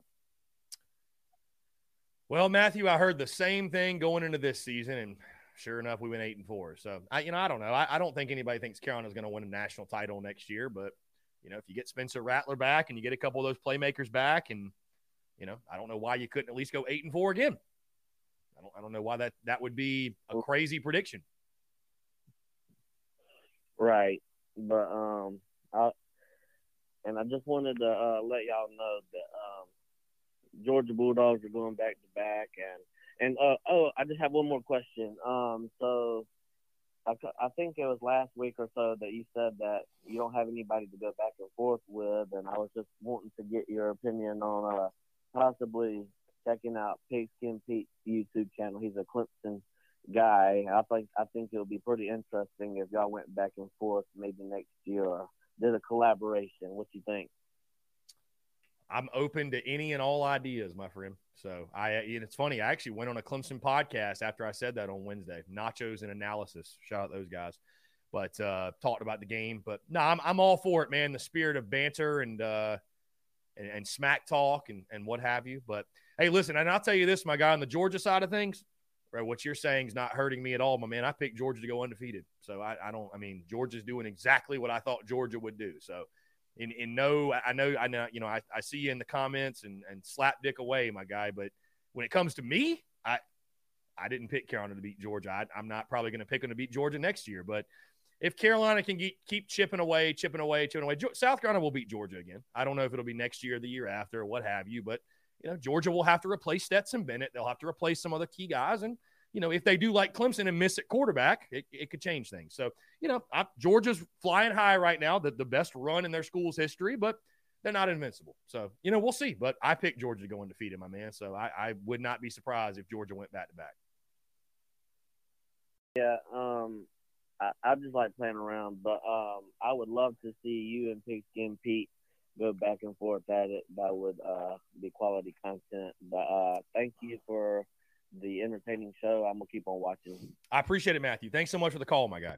Well, Matthew, I heard the same thing going into this season, and sure enough, we went 8-4. So I don't know. I don't think anybody thinks Carolina's going to win a national title next year. But if you get Spencer Rattler back and you get a couple of those playmakers back, and I don't know why you couldn't at least go 8-4 again. I don't know why that would be a crazy prediction. Right, but I just wanted to let y'all know that Georgia Bulldogs are going back to back, and I just have one more question. So I think it was last week or so that you said that you don't have anybody to go back and forth with, and I was just wanting to get your opinion on possibly checking out Pigskin Pete's YouTube channel. He's a Clemson guy. I think it'll be pretty interesting if y'all went back and forth maybe next year or did a collaboration. What you think? I'm open to any and all ideas, my friend. So it's funny. I actually went on a Clemson podcast after I said that on Wednesday. Nachos and Analysis. Shout out those guys. But talked about the game. But no, I'm all for it, man. The spirit of banter and smack talk and what have you. But hey, listen, and I'll tell you this, my guy, on the Georgia side of things, right? What you're saying is not hurting me at all, my man. I picked Georgia to go undefeated. So I Georgia's doing exactly what I thought Georgia would do. So I see you in the comments and slap dick away, my guy. But when it comes to me, I didn't pick Carolina to beat Georgia. I'm not probably going to pick them to beat Georgia next year. But if Carolina can keep chipping away, South Carolina will beat Georgia again. I don't know if it'll be next year or the year after or what have you. But, Georgia will have to replace Stetson Bennett. They'll have to replace some other key guys. And, if they do like Clemson and miss at quarterback, it could change things. So, Georgia's flying high right now, the best run in their school's history, but they're not invincible. So, we'll see. But I picked Georgia to go undefeated, my man. So I would not be surprised if Georgia went back-to-back. Yeah, I just like playing around, but I would love to see you and Pigskin Pete go back and forth at it. That would be quality content. But thank you for the entertaining show. I'm gonna keep on watching. I appreciate it, Matthew. Thanks so much for the call, my guy.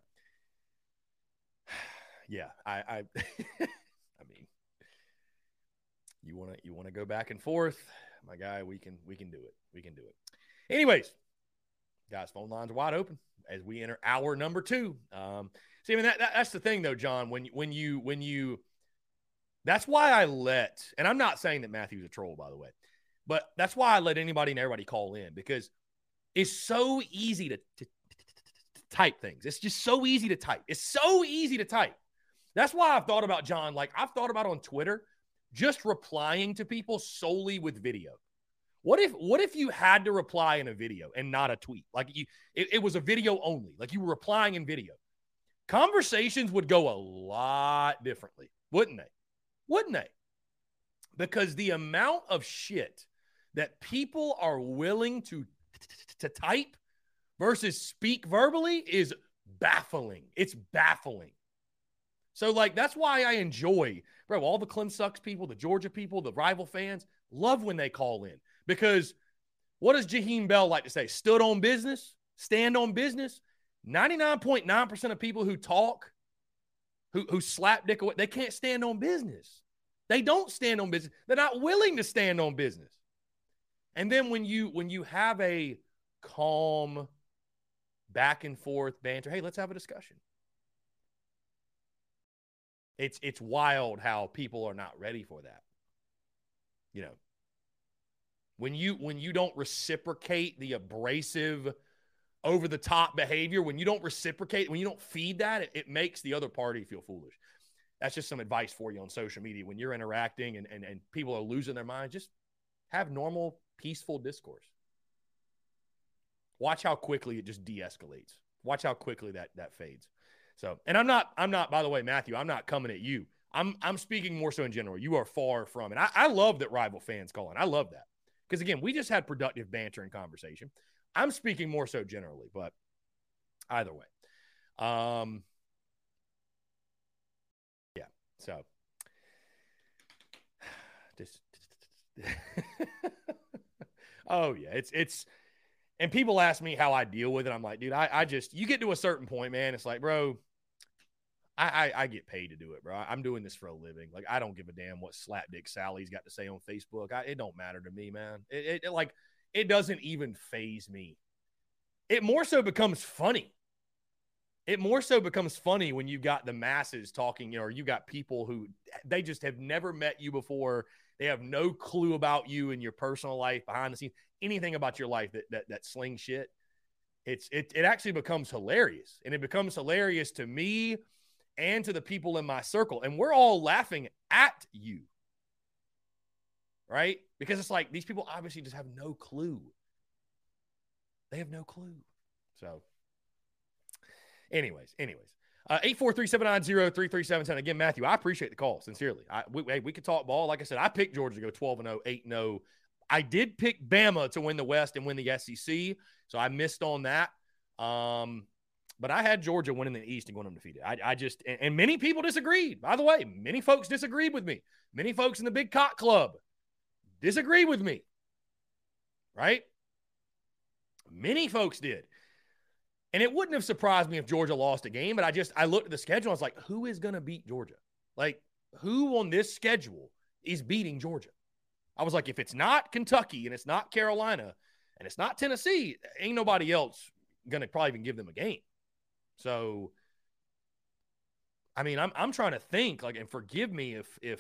Yeah, I mean, you wanna go back and forth, my guy. We can do it. We can do it. Anyways, guys, phone lines are wide open as we enter hour number 2. See, I mean that's the thing though, John. When you that's why I and I'm not saying that Matthew's a troll, by the way, but that's why I let anybody and everybody call in, because it's so easy to type things. It's just so easy to type. It's so easy to type. That's why I've thought about, John, like I've thought about on Twitter, just replying to people solely with video. What if you had to reply in a video and not a tweet? Like it was a video only, like you were replying in video. Conversations would go a lot differently, wouldn't they? Wouldn't they? Because the amount of shit that people are willing to type versus speak verbally is baffling. It's baffling. So, like, that's why I enjoy, bro, all the Clem Sucks people, the Georgia people, the rival fans, love when they call in. Because what does Jaheim Bell like to say? Stood on business, stand on business. 99.9% of people who talk, who slap dick away, they can't stand on business. They don't stand on business. They're not willing to stand on business. And then when you have a calm back and forth banter, hey, let's have a discussion. It's wild how people are not ready for that. You know, when you don't reciprocate the abrasive, over the top behavior, when you don't reciprocate, when you don't feed that, it makes the other party feel foolish. That's just some advice for you on social media. When you're interacting and people are losing their minds, just have normal, peaceful discourse. Watch how quickly it just de-escalates. Watch how quickly that fades. So, and I'm not, by the way, Matthew, I'm not coming at you. I'm speaking more so in general. You are far from it. I love that rival fans call in. I love that. Because again, we just had productive banter and conversation. I'm speaking more so generally, but either way. Yeah. So oh yeah, it's and people ask me how I deal with it. I'm like, dude, I just, you get to a certain point, man. It's like, bro, I get paid to do it, bro. I'm doing this for a living. Like, I don't give a damn what Slapdick Sally's got to say on Facebook. It don't matter to me, man. It doesn't even faze me. It more so becomes funny. It more so becomes funny when you've got the masses talking, or you got people who they just have never met you before. They have no clue about you and your personal life, behind the scenes, anything about your life that sling shit. It actually becomes hilarious. And it becomes hilarious to me and to the people in my circle. And we're all laughing at you. Right? Because it's like, these people obviously just have no clue. They have no clue. So, anyways. 843-790-3377. Again, Matthew, I appreciate the call, sincerely. We could talk ball. Like I said, I picked Georgia to go 12-0, 8-0. I did pick Bama to win the West and win the SEC, so I missed on that. But I had Georgia winning the East and going undefeated. I just, and many people disagreed. By the way, many folks disagreed with me. Many folks in the Big Cock Club disagreed with me. Right? Many folks did. And it wouldn't have surprised me if Georgia lost a game, but I looked at the schedule. I was like, who is going to beat Georgia? Like, who on this schedule is beating Georgia? I was like, if it's not Kentucky and it's not Carolina and it's not Tennessee, ain't nobody else going to probably even give them a game. So, I mean, I'm trying to think, like, and forgive me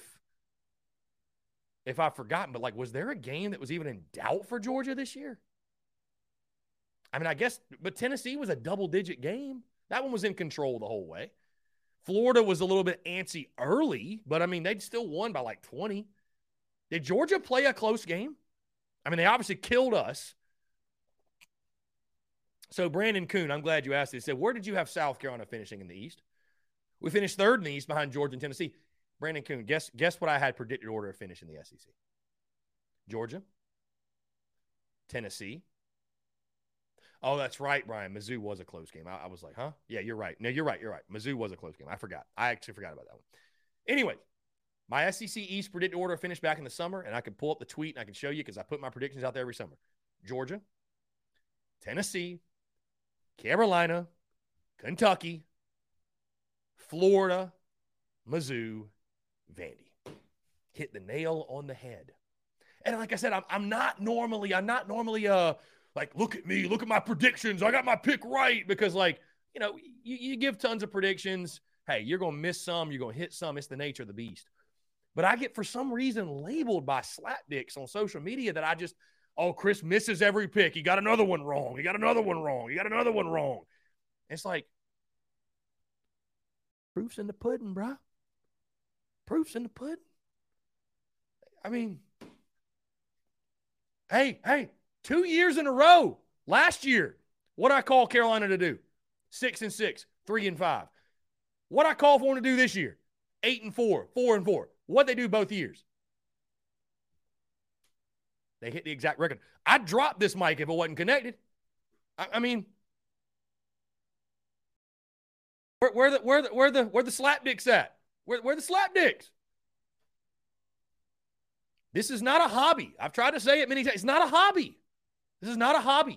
if I've forgotten, but like, was there a game that was even in doubt for Georgia this year? I mean, I guess, but Tennessee was a double-digit game. That one was in control the whole way. Florida was a little bit antsy early, but, I mean, they'd still won by like 20. Did Georgia play a close game? I mean, they obviously killed us. So, Brandon Kuhn, I'm glad you asked this. He said, where did you have South Carolina finishing in the East? We finished third in the East behind Georgia and Tennessee. Brandon Kuhn, guess what I had predicted order of finish in the SEC? Georgia, Tennessee. Oh, that's right, Brian. Mizzou was a close game. I was like, huh? Yeah, you're right. No, you're right. Mizzou was a close game. I forgot. I actually forgot about that one. Anyway, my SEC East predicted order finished back in the summer, and I can pull up the tweet and I can show you because I put my predictions out there every summer. Georgia, Tennessee, Carolina, Kentucky, Florida, Mizzou, Vandy. Hit the nail on the head. And like I said, I'm not normally like, look at me, look at my predictions. I got my pick right because, like, you know, you give tons of predictions. Hey, you're going to miss some. You're going to hit some. It's the nature of the beast. But I get, for some reason, labeled by slapdicks on social media that I just, oh, Chris misses every pick. He got another one wrong. He got another one wrong. He got another one wrong. It's like, proof's in the pudding, bro. Proof's in the pudding. I mean, hey. 2 years in a row. Last year, what I call Carolina to do? 6-6, 3-5. What I call for them to do this year? 8-4, 4-4. What they do both years? They hit the exact record. I'd drop this mic if it wasn't connected. I mean, where the slapdicks at? Where the slapdicks? This is not a hobby. I've tried to say it many times. It's not a hobby. This is not a hobby.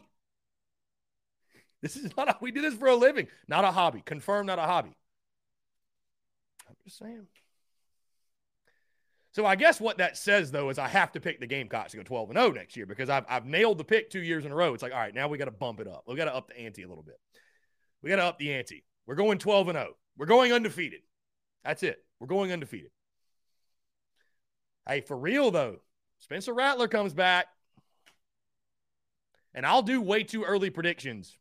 We do this for a living. Not a hobby. Confirmed, not a hobby. I'm just saying. So I guess what that says, though, is I have to pick the Gamecocks to go 12-0 next year because I've nailed the pick 2 years in a row. It's like, all right, now we got to bump it up. We got to up the ante a little bit. We got to up the ante. We're going 12-0. We're going undefeated. That's it. We're going undefeated. Hey, for real, though, Spencer Rattler comes back, and I'll do way too early predictions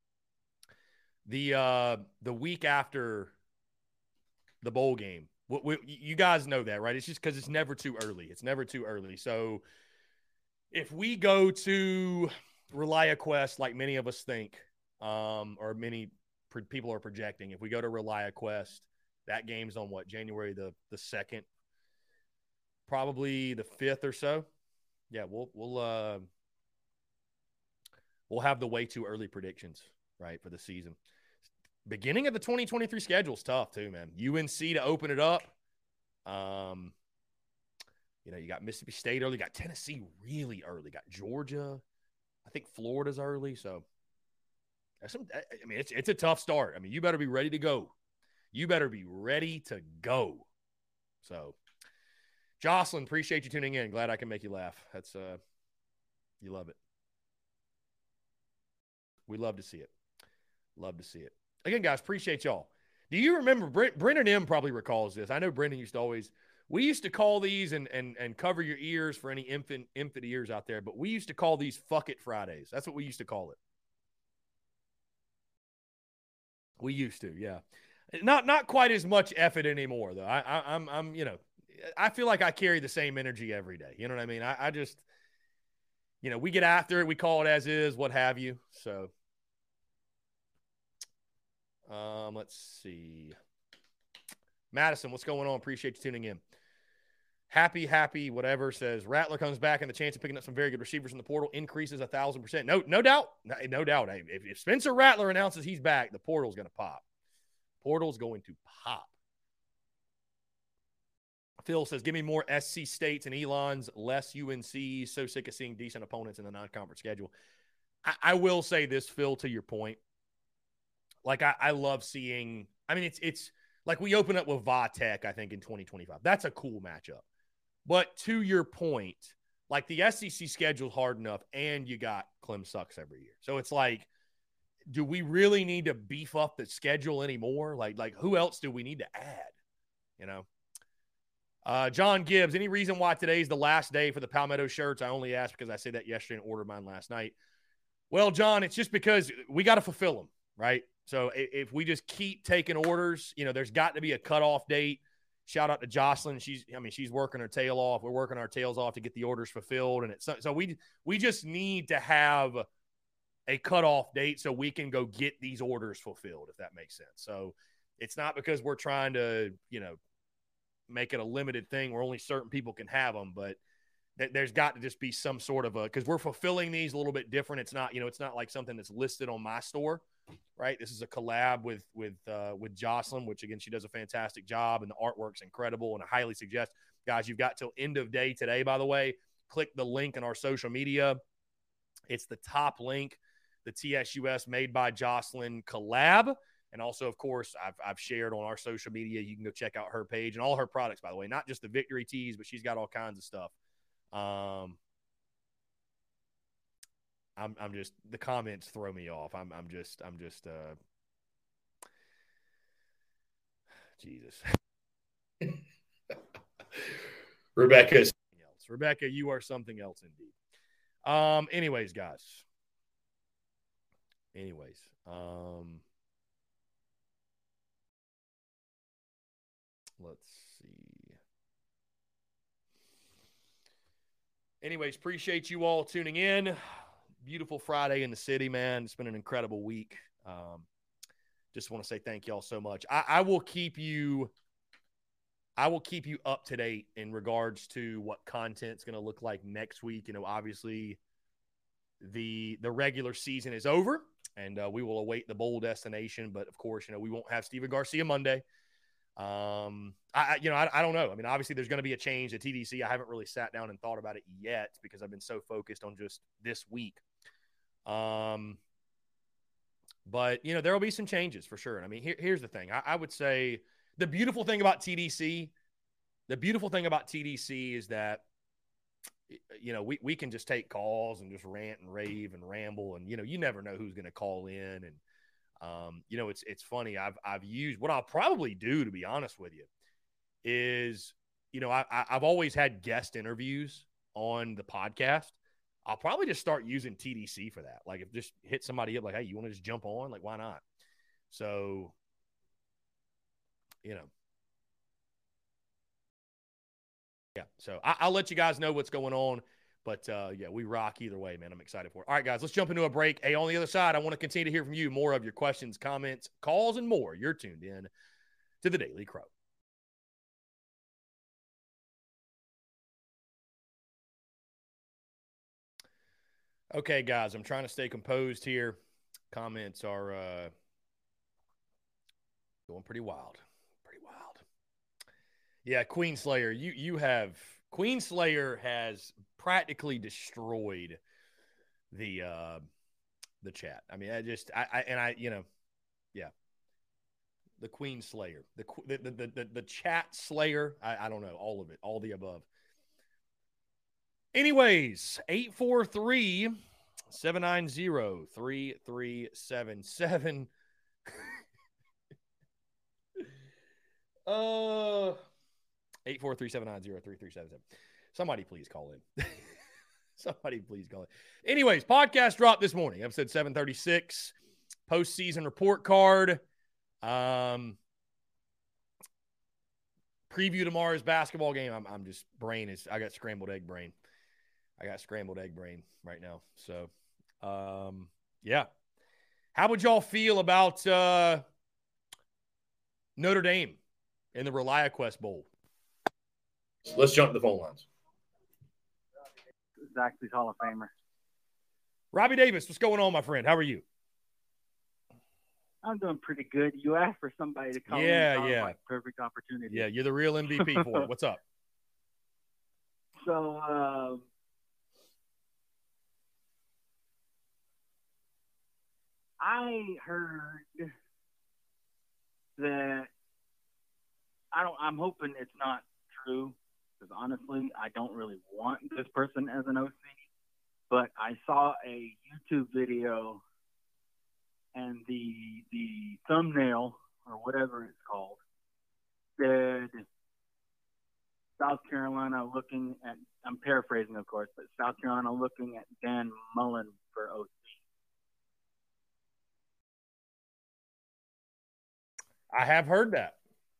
the week after the bowl game. You guys know that, right? It's just because it's never too early. It's never too early. So if we go to ReliaQuest, like many of us think, or many people are projecting, if we go to ReliaQuest, that game's on what, January the 2nd, probably the 5th or so. Yeah, we'll have the way too early predictions, right, for the season. Beginning of the 2023 schedule is tough too, man. UNC to open it up. You got Mississippi State early, got Tennessee really early, got Georgia. I think Florida's early. So it's a tough start. I mean, you better be ready to go. So Jocelyn, appreciate you tuning in. Glad I can make you laugh. That's you love it. We love to see it. Again, guys, appreciate y'all. Do you remember, Brendan M. probably recalls this. I know Brendan we used to call these and cover your ears for any infant ears out there, but we used to call these Fuck It Fridays. That's what we used to call it. We used to, yeah. Not quite as much effort anymore, though. I'm I feel like I carry the same energy every day. You know what I mean? I just, we get after it. We call it as is, what have you. So, let's see. Madison, what's going on? Appreciate you tuning in. Happy, whatever, says Rattler comes back and the chance of picking up some very good receivers in the portal increases 1,000%. No doubt. No doubt. If Spencer Rattler announces he's back, the portal's going to pop. Phil says, give me more SC States and Elons, less UNC. So sick of seeing decent opponents in the non-conference schedule. I will say this, Phil, to your point. Like, I love seeing – I mean, it's like we open up with Va-Tech, I think, in 2025. That's a cool matchup. But to your point, like the SEC schedule's hard enough and you got Clem sucks every year. So it's like, do we really need to beef up the schedule anymore? Like who else do we need to add? John Gibbs, any reason why today's the last day for the Palmetto shirts? I only asked because I said that yesterday and ordered mine last night. Well, John, it's just because we got to fulfill them, right? So if we just keep taking orders, there's got to be a cutoff date. Shout out to Jocelyn. She's working her tail off. We're working our tails off to get the orders fulfilled. And so we just need to have a cutoff date so we can go get these orders fulfilled, if that makes sense. So it's not because we're trying to, make it a limited thing where only certain people can have them, but there's got to just be some sort of because we're fulfilling these a little bit different. It's not, it's not like something that's listed on my store, right? This is a collab with Jocelyn, which again, she does a fantastic job and the artwork's incredible. And I highly suggest, guys, you've got till end of day today, by the way, click the link in our social media. It's the top link, the TSUS Made by Jocelyn collab. And also, of course, I've shared on our social media. You can go check out her page and all her products, by the way, not just the Victory tees, but she's got all kinds of stuff. I'm just, the comments throw me off. I'm just Jesus. Rebecca, you are something else indeed. Anyways, guys. Let's see. Anyways, appreciate you all tuning in. Beautiful Friday in the city, man. It's been an incredible week. Just want to say thank y'all so much. I will keep you up to date in regards to what content's going to look like next week. Obviously the regular season is over and we will await the bowl destination. But of course, we won't have Steven Garcia Monday. I don't know. I mean, obviously there's going to be a change at TDC. I haven't really sat down and thought about it yet because I've been so focused on just this week. But there will be some changes for sure. And I mean, here's the thing. I would say the beautiful thing about TDC the beautiful thing about TDC is that, you know, we can just take calls and just rant and rave and ramble, and, you know, you never know who's going to call in. And, you know, it's funny. I've used, what I'll probably do, to be honest with you, is, you know, I've always had guest interviews on the podcast. I'll probably just start using TDC for that. Like, if just hit somebody up, like, hey, you want to just jump on? Like, why not? So, you know. Yeah, so I'll let you guys know what's going on. But, yeah, we rock either way, man. I'm excited for it. All right, guys, let's jump into a break. Hey, on the other side, I want to continue to hear from you, more of your questions, comments, calls, and more. You're tuned in to the Daily Crow. Okay, guys, I'm trying to stay composed here. Comments are going pretty wild. Pretty wild. Yeah, Queen Slayer, you have – Queen Slayer has practically destroyed the chat. I mean, I you know, yeah. The Queen Slayer, the chat slayer. I don't know, all of it, all the above. Anyways, 843-790-3377. 843-790-3377. Somebody please call in. Somebody please call in. Anyways, podcast dropped this morning. Episode 736. Postseason report card. Preview tomorrow's basketball game. I'm just I got scrambled egg brain. Right now. So, yeah. How would y'all feel about Notre Dame in the ReliaQuest Bowl? Let's jump to the phone lines. Zaxby's Hall of Famer. Robbie Davis, what's going on, my friend? How are you? I'm doing pretty good. You asked for somebody to call in. Yeah. Like perfect opportunity. Yeah, you're the real MVP for it. What's up? So, I heard that I'm hoping it's not true, because honestly, I don't really want this person as an OC. But I saw a YouTube video, and the thumbnail, or whatever it's called, said South Carolina looking at, I'm paraphrasing, of course, but South Carolina looking at Dan Mullen for OC. I have heard that.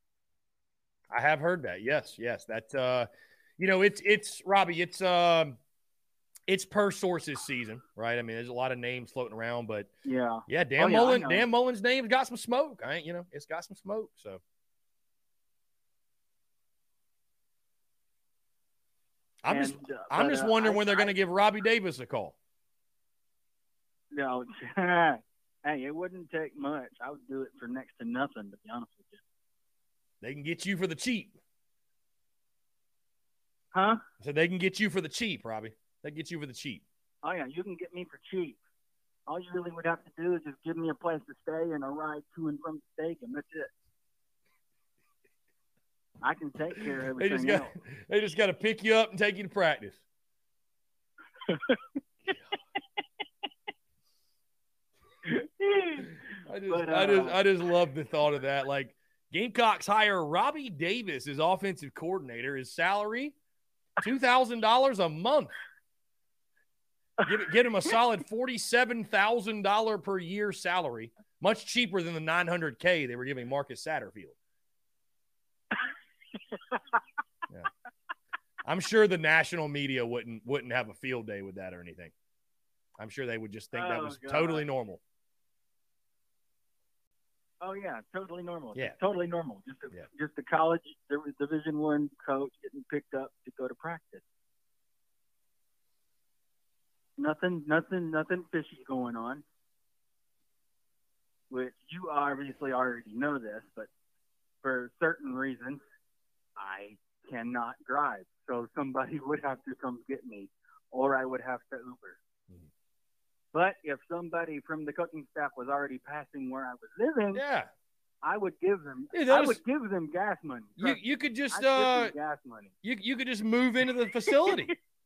Yes. That, you know, it's Robbie, it's per sources season, right? I mean, there's a lot of names floating around, but yeah, Dan Mullen's name's got some smoke. It's got some smoke. So I'm just wondering when they're going to give Robbie Davis a call. No, hey, it wouldn't take much. I would do it for next to nothing, to be honest with you. They can get you for the cheap. Huh? So they can get you for the cheap, Robbie. They get you for the cheap. Oh, yeah, you can get me for cheap. All you really would have to do is just give me a place to stay and a ride to and from the stadium. That's it. I can take care of everything else. They just got to pick you up and take you to practice. I just love the thought of that. Like, Gamecocks hire Robbie Davis as offensive coordinator. His salary, $2,000 a month. Get him a solid $47,000 per year salary, much cheaper than the $900K they were giving Marcus Satterfield. Yeah. I'm sure the national media wouldn't have a field day with that or anything. I'm sure they would just think that was totally normal. Oh yeah, totally normal. Yeah, totally normal. Just a college Division I coach getting picked up to go to practice. Nothing fishy going on. Which you obviously already know this, but for certain reasons, I cannot drive, so somebody would have to come get me, or I would have to Uber. Mm-hmm. But if somebody from the coaching staff was already passing where I was living, I would give them. Dude, I would give them gas money. You could just I'd give them gas money. you could just move into the facility.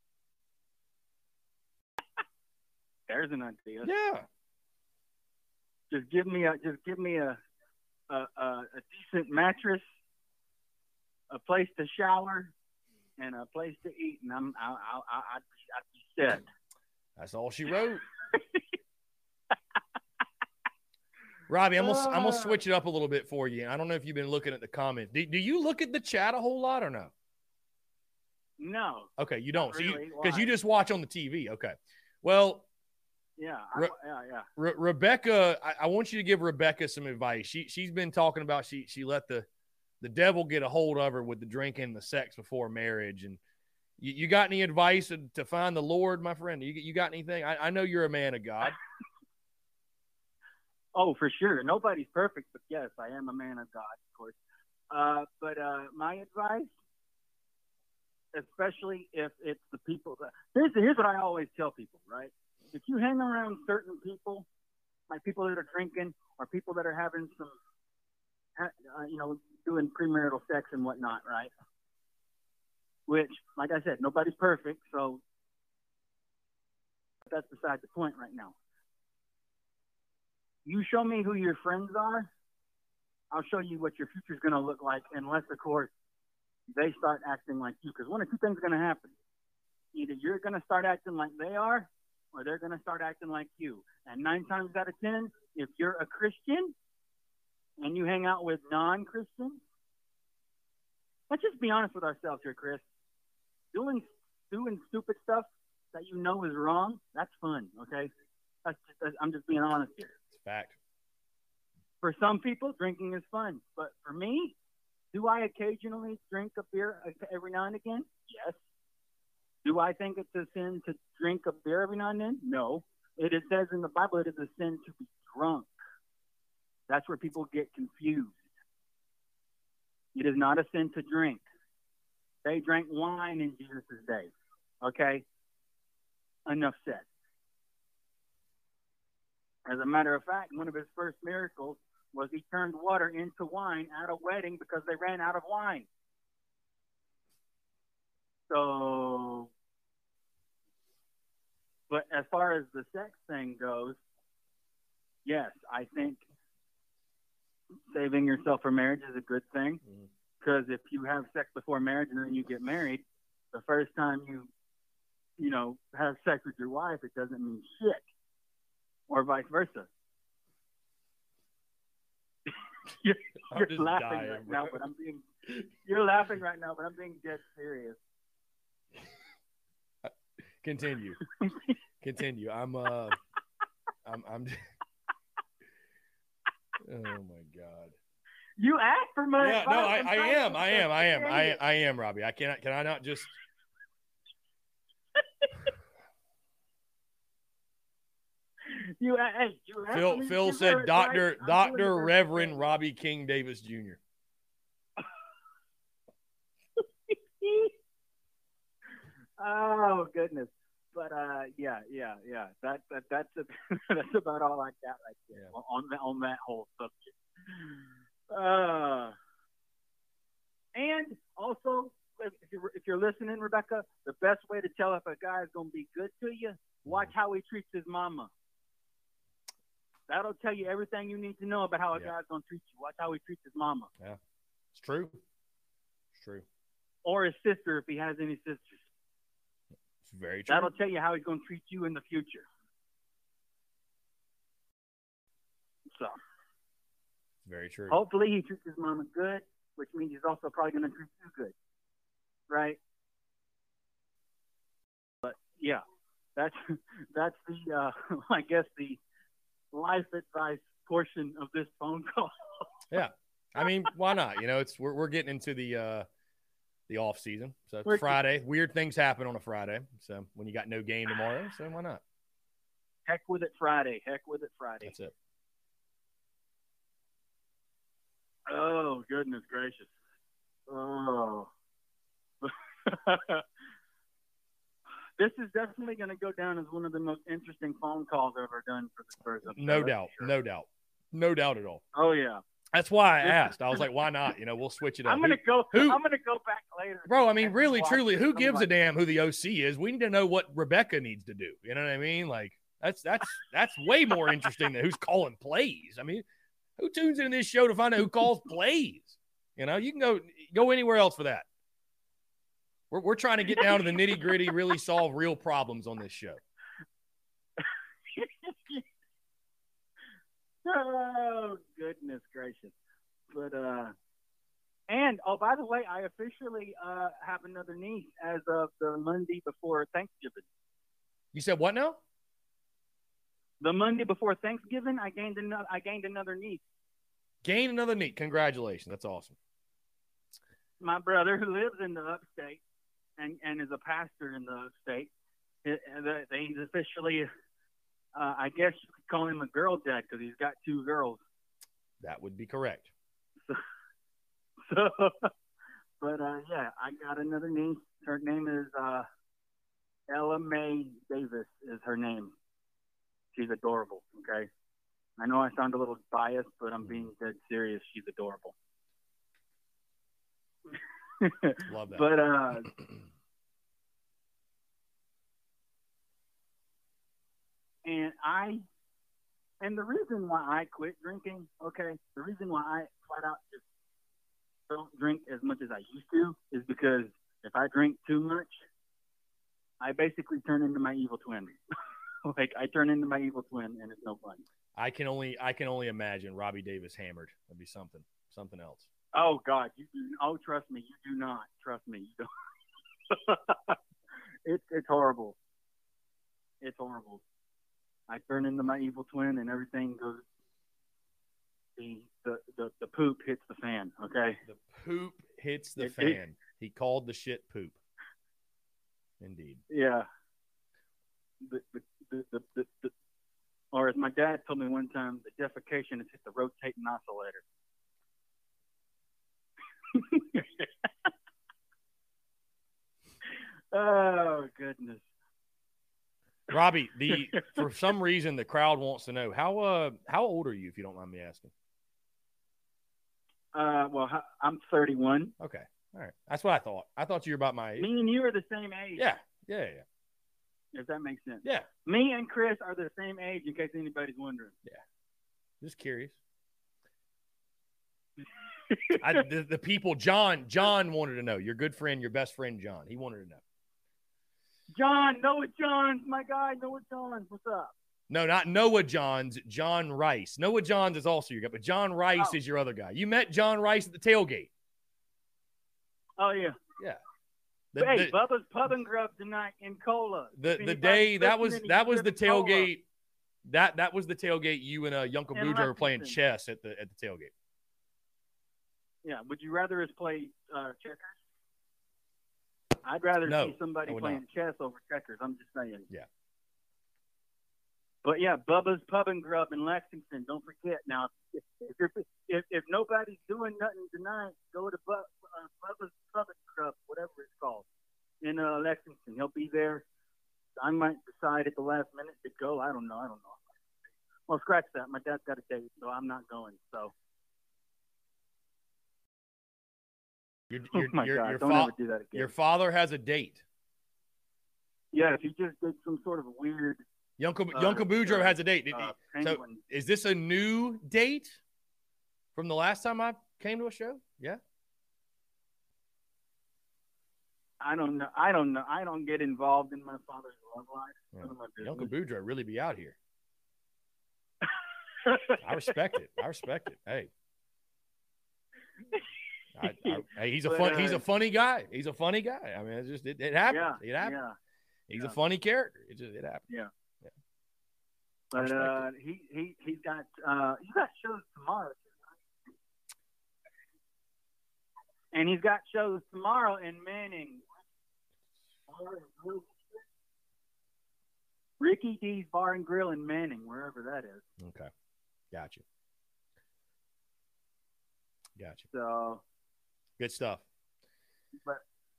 There's an idea. Yeah. Just give me a decent mattress, a place to shower, and a place to eat, and I'd be set. That's all she wrote. Robbie, I'm gonna switch it up a little bit for you. I don't know if you've been looking at the comments. Do you look at the chat a whole lot or no? No. Okay, you don't. Really. Because you just watch on the TV. Okay. Well. Yeah. Rebecca, I want you to give Rebecca some advice. She's been talking about she let the devil get a hold of her with the drinking and the sex before marriage. And you got any advice to find the Lord, my friend? You got anything? I know you're a man of God. Oh, for sure. Nobody's perfect, but yes, I am a man of God, of course. But my advice, especially if it's the people here's what I always tell people, right? If you hang around certain people, like people that are drinking or people that are having some, doing premarital sex and whatnot, right? Which, like I said, nobody's perfect, so that's beside the point right now. You show me who your friends are, I'll show you what your future's going to look like, unless, of course, they start acting like you. Because one of two things is going to happen. Either you're going to start acting like they are, or they're going to start acting like you. And 9 times out of 10, if you're a Christian and you hang out with non-Christians, let's just be honest with ourselves here, Chris. Doing stupid stuff that you know is wrong, that's fun, okay? I'm just being honest here. Fact. For some people, drinking is fun. But for me, do I occasionally drink a beer every now and again? Yes. Do I think it's a sin to drink a beer every now and then? No. It says in the Bible it is a sin to be drunk. That's where people get confused. It is not a sin to drink. They drank wine in Jesus' day. Okay? Enough said. As a matter of fact, one of his first miracles was he turned water into wine at a wedding because they ran out of wine. So, but as far as the sex thing goes, yes, I think saving yourself for marriage is a good thing. Because if you have sex before marriage and then you get married, the first time you have sex with your wife, it doesn't mean shit. Or vice versa. You're laughing dying, right bro. now, but you're laughing right now, but I'm being dead serious. Continue. I'm oh my God. You asked for my advice. No, I am, Robbie. Can I not just Phil said Dr. Reverend Robbie King Davis Jr. Oh goodness. But yeah. That's that's about all I got right there on that whole subject. And also, if you're listening, Rebecca, the best way to tell if a guy is going to be good to you, watch how he treats his mama. That'll tell you everything you need to know about how a guy's going to treat you. Watch how he treats his mama. Yeah, it's true. It's true. Or his sister, if he has any sisters. It's very true. That'll tell you how he's going to treat you in the future. So. Very true. Hopefully he treats his mama good, which means he's also probably going to treat you good. Right? But yeah, that's the I guess the life advice portion of this phone call. Yeah. I mean, why not? We're getting into the off season. So it's Friday. Weird things happen on a Friday. So when you got no game tomorrow, so why not? Heck with it Friday. That's it. Oh, goodness gracious. Oh. This is definitely going to go down as one of the most interesting phone calls I've ever done for the Spurs. No doubt at all. Oh, yeah. That's why I asked. I was like, why not? We'll switch it up. I'm gonna go back later, Bro, I mean, really, watch truly, it. who I'm gives a like, damn who the OC is? We need to know what Rebecca needs to do. You know what I mean? Like, that's way more interesting than who's calling plays. I mean, who tunes into this show to find out who calls plays? You can go anywhere else for that. We're trying to get down to the nitty gritty, really solve real problems on this show. Oh, goodness gracious. But, and, oh, by the way, I officially have another niece as of the Monday before Thanksgiving. You said what now? The Monday before Thanksgiving, I gained another niece. Gained another niece. Congratulations. That's awesome. My brother, who lives in the upstate and is a pastor in the upstate, he's officially, I guess you could call him a girl dad because he's got 2 girls. That would be correct. So, but yeah, I got another niece. Her name is Ella Mae Davis is her name. She's adorable, okay? I know I sound a little biased, but I'm being dead serious. She's adorable. Love that. But and the reason why I quit drinking, okay, the reason why I flat out just don't drink as much as I used to is because if I drink too much, I basically turn into my evil twin. Like, I turn into my evil twin, and it's no fun. I can only imagine Robbie Davis hammered. That'd be something else. Oh God, trust me, you do not. Trust me, you don't. It's horrible. It's horrible. I turn into my evil twin, and everything goes. The poop hits the fan. Okay. The poop hits the fan. He called the shit poop. Indeed. Yeah. Or as my dad told me one time, the defecation has hit the rotating oscillator. Oh goodness. Robbie, for some reason the crowd wants to know how old are you, if you don't mind me asking? Well, I'm 31. Okay, all right, that's what I thought. I thought you were about my age. Me and you are the same age. Yeah. If that makes sense. Yeah. Me and Chris are the same age, in case anybody's wondering. Yeah. Just curious. The people, John wanted to know. Your good friend, your best friend, John. He wanted to know. John, Noah Johns, my guy, Noah Johns. What's up? No, not Noah Johns, John Rice. Noah Johns is also your guy, but John Rice is your other guy. You met John Rice at the tailgate. Oh, yeah. Yeah. Hey, Bubba's Pub and Grub tonight in Cola. The day that was the tailgate. That was the tailgate. You and Yunka Boudreaux were playing chess at the tailgate. Yeah. Would you rather us play checkers? I'd rather see somebody playing chess over checkers. I'm just saying. Yeah. But yeah, Bubba's Pub and Grub in Lexington. Don't forget now. If nobody's doing nothing tonight, go to Bubba's Pub and Grub, whatever it's called, in Lexington. He'll be there. I might decide at the last minute to go. I don't know. Well, scratch that. My dad's got a date, so I'm not going. So. Your don't ever do that again. Your father has a date. Yeah, if he just did some sort of weird. Yunka Boudreaux has a date. So is this a new date from the last time I came to a show? Yeah. I don't know. I don't get involved in my father's love life. Yeah. Yunka Boudreaux really be out here. I respect it. Hey. He's a funny guy. He's a funny guy. I mean, it's just it happens. Yeah, it happens. Yeah, he's a funny character. It happens. Yeah. But he's got shows tomorrow, and he's got shows tomorrow in Manning. Ricky D's Bar and Grill in Manning, wherever that is. Okay, gotcha. So. Good stuff. But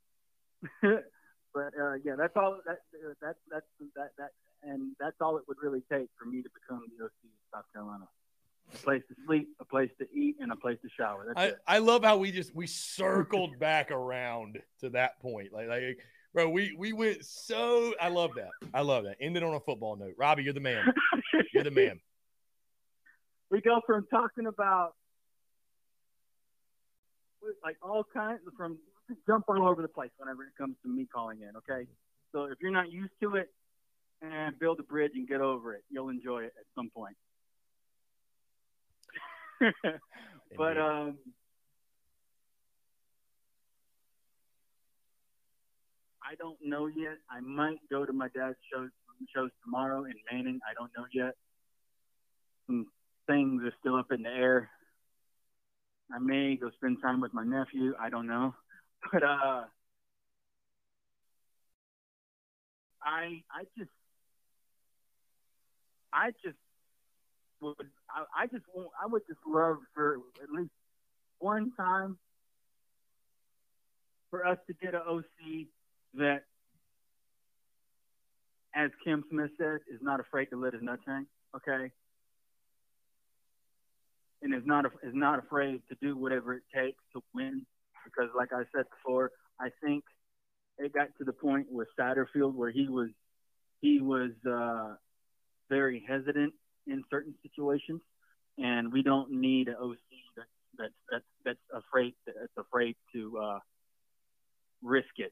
yeah, that's all. And that's all it would really take for me to become the OC of South Carolina. a place to sleep, a place to eat, and a place to shower. That's it. I love how we circled back around to that point. Like bro, we went so. I love that. I love that. Ended on a football note. Robbie, you're the man. You're the man. We go from talking about like all kinds from jump all over the place whenever it comes to me calling in. Okay, so if you're not used to it, and build a bridge and get over it. You'll enjoy it at some point. But I don't know yet. I might go to my dad's shows tomorrow in Manning. I don't know yet. Some things are still up in the air. I may go spend time with my nephew. I don't know. But I would just love for at least one time for us to get an OC that, as Kim Smith says, is not afraid to let his nuts hang, okay? And is not afraid to do whatever it takes to win. Because, like I said before, I think it got to the point with Satterfield where he was very hesitant in certain situations, and we don't need an OC that's afraid to risk it.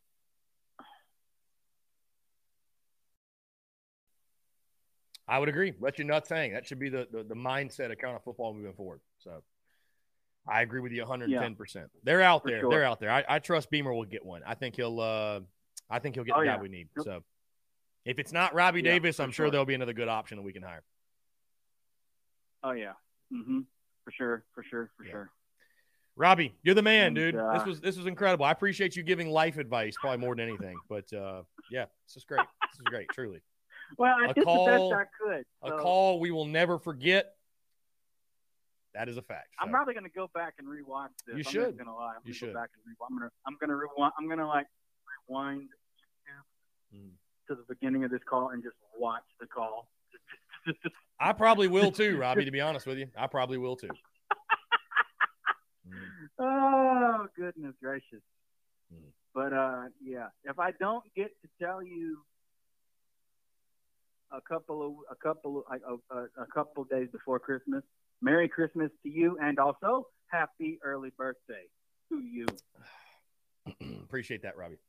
I would agree. Let your nuts hang. That should be the mindset of Carolina football moving forward. So I agree with you 110%. Yeah, they're out there. Sure. They're out there. I trust Beamer will get one. I think he'll get the guy we need. Yep. So if it's not Robbie Davis, I'm sure there'll be another good option that we can hire. Oh yeah. Mm-hmm. For sure. Robbie, you're the man, dude. This was incredible. I appreciate you giving life advice probably more than anything. But yeah, this is great. This is great, truly. Well, I did the best I could. So. A call we will never forget. That is a fact. So. I'm probably going to go back and rewatch this. You should. I'm not going to lie. I'm going to go back and rewind. I'm going to rewind. I'm going to rewind to the beginning of this call and just watch the call. I probably will too, Robbie. To be honest with you, I probably will too. Oh goodness gracious! But yeah, if I don't get to tell you a couple days before Christmas, Merry Christmas to you, and also happy early birthday to you. Appreciate that, Robbie.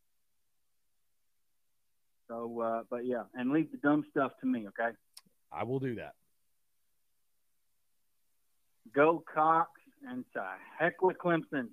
So, but yeah, and leave the dumb stuff to me, okay? I will do that. Go Cox, and to heck with Clemson.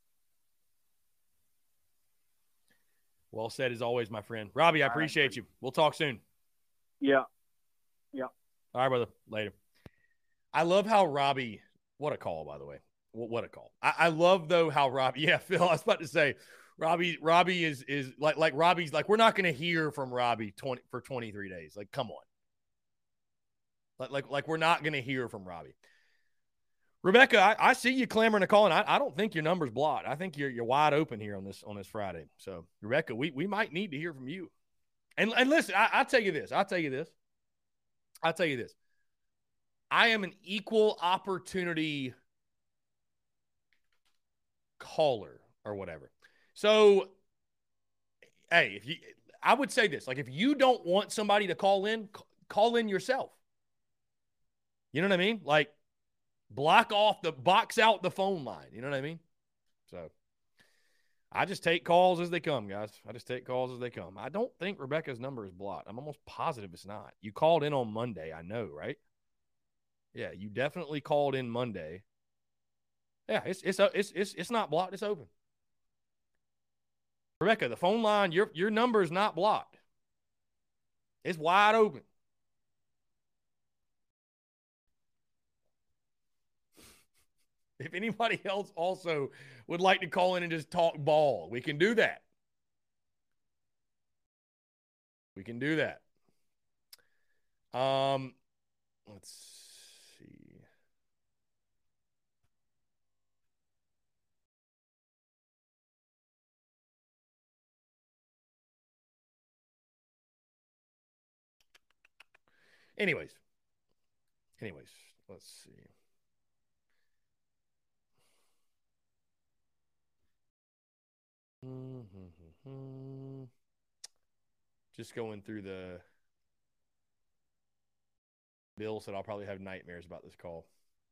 Well said as always, my friend. Robbie, I appreciate you. We'll talk soon. Yeah. All right, brother. Later. I love how Robbie – what a call, by the way. What a call. I love, though, how Robbie – yeah, Phil, I was about to say, Robbie is like Robbie's – like, we're not going to hear from Robbie for 23 days. Like, come on. Like we're not going to hear from Robbie. Rebecca, I see you clamoring to call, and I don't think your number's blocked. I think you're wide open here on this Friday. So, Rebecca, we might need to hear from you. And listen, I'll tell you this. I am an equal opportunity caller or whatever. So, hey, I would say this. Like, if you don't want somebody to call in yourself. You know what I mean? Like, box out the phone line. You know what I mean? So I just take calls as they come, guys. I don't think Rebecca's number is blocked. I'm almost positive it's not. You called in on Monday, I know, right? Yeah, you definitely called in Monday. Yeah, it's not blocked. It's open. Rebecca, the phone line, your number is not blocked. It's wide open. If anybody else also would like to call in and just talk ball, we can do that. Let's see. Anyways, let's see. Just going through the Bill said I'll probably have nightmares about this call.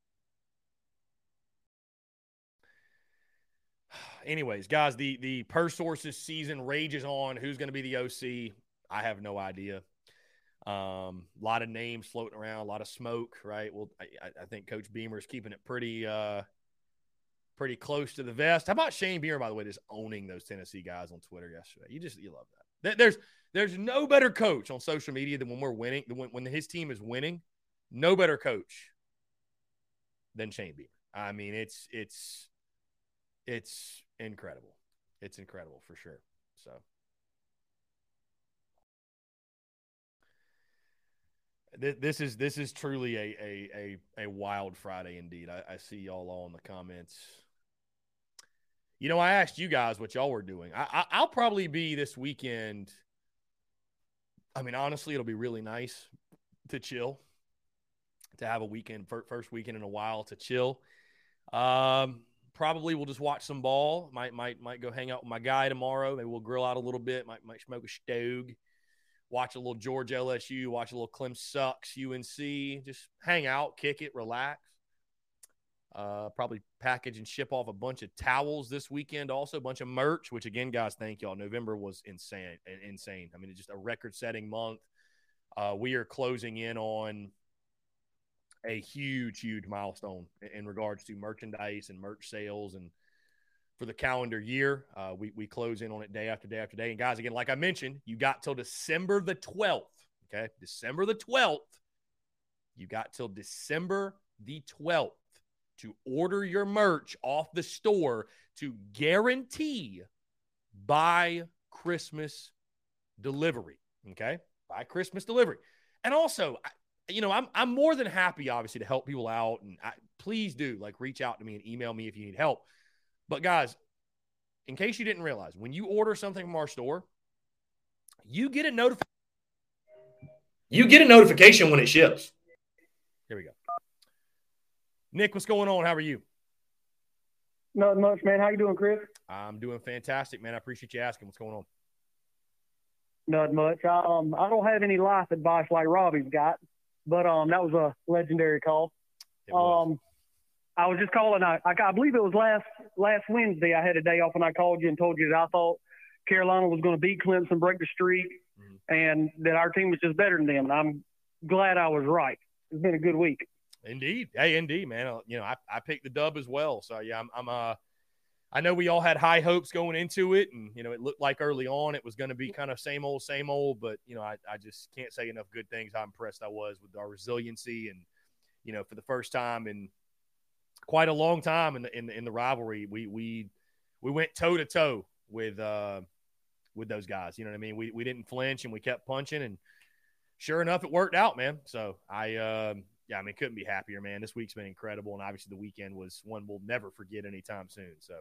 Anyways, guys, the Per Sources season rages on. Who's going to be the OC? I have no idea. A lot of names floating around, a lot of smoke, right? Well, I think Coach Beamer's keeping it pretty close to the vest. How about Shane Beamer, by the way, just owning those Tennessee guys on Twitter yesterday? You love that. There's no better coach on social media than when we're winning, when his team is winning. No better coach than Shane Beamer. I mean, it's incredible. It's incredible for sure. So this is truly a wild Friday indeed. I see y'all all in the comments. I asked you guys what y'all were doing. I'll probably be this weekend. I mean, honestly, it'll be really nice to chill, to have a weekend, first weekend in a while to chill. Probably we'll just watch some ball. Might go hang out with my guy tomorrow. Maybe we'll grill out a little bit. Might smoke a stove. Watch a little Georgia LSU. Watch a little Clem Sucks UNC. Just hang out, kick it, relax. Probably package and ship off a bunch of towels this weekend. Also, a bunch of merch. Which again, guys, thank y'all. November was insane. I mean, it's just a record-setting month. We are closing in on a huge milestone in regards to merchandise and merch sales, and for the calendar year, we close in on it day after day after day. And guys, again, like I mentioned, you got till December the 12th. Okay, December the 12th. You got till December the 12th to order your merch off the store to guarantee by Christmas delivery. Okay, by Christmas delivery, and also, I'm more than happy, obviously, to help people out. And please do, reach out to me and email me if you need help. But, guys, in case you didn't realize, when you order something from our store, you get a notification. You get a notification when it ships. Here we go. Nick, what's going on? How are you? Not much, man. How you doing, Chris? I'm doing fantastic, man. I appreciate you asking. What's going on? Not much. I don't have any life advice like Robbie's got. But that was a legendary call. I was just calling. I believe it was last Wednesday. I had a day off and I called you and told you that I thought Carolina was going to beat Clemson, break the streak, and that our team was just better than them. And I'm glad I was right. It's been a good week. Indeed. Hey, indeed, man. I picked the dub as well. So yeah, I know we all had high hopes going into it, and it looked like early on it was going to be kind of same old, but I just can't say enough good things how impressed I was with our resiliency, and for the first time in quite a long time in the rivalry, we went toe to toe with those guys. You know what I mean? We didn't flinch and we kept punching, and sure enough, it worked out, man. So couldn't be happier, man. This week's been incredible, and obviously the weekend was one we'll never forget anytime soon. So.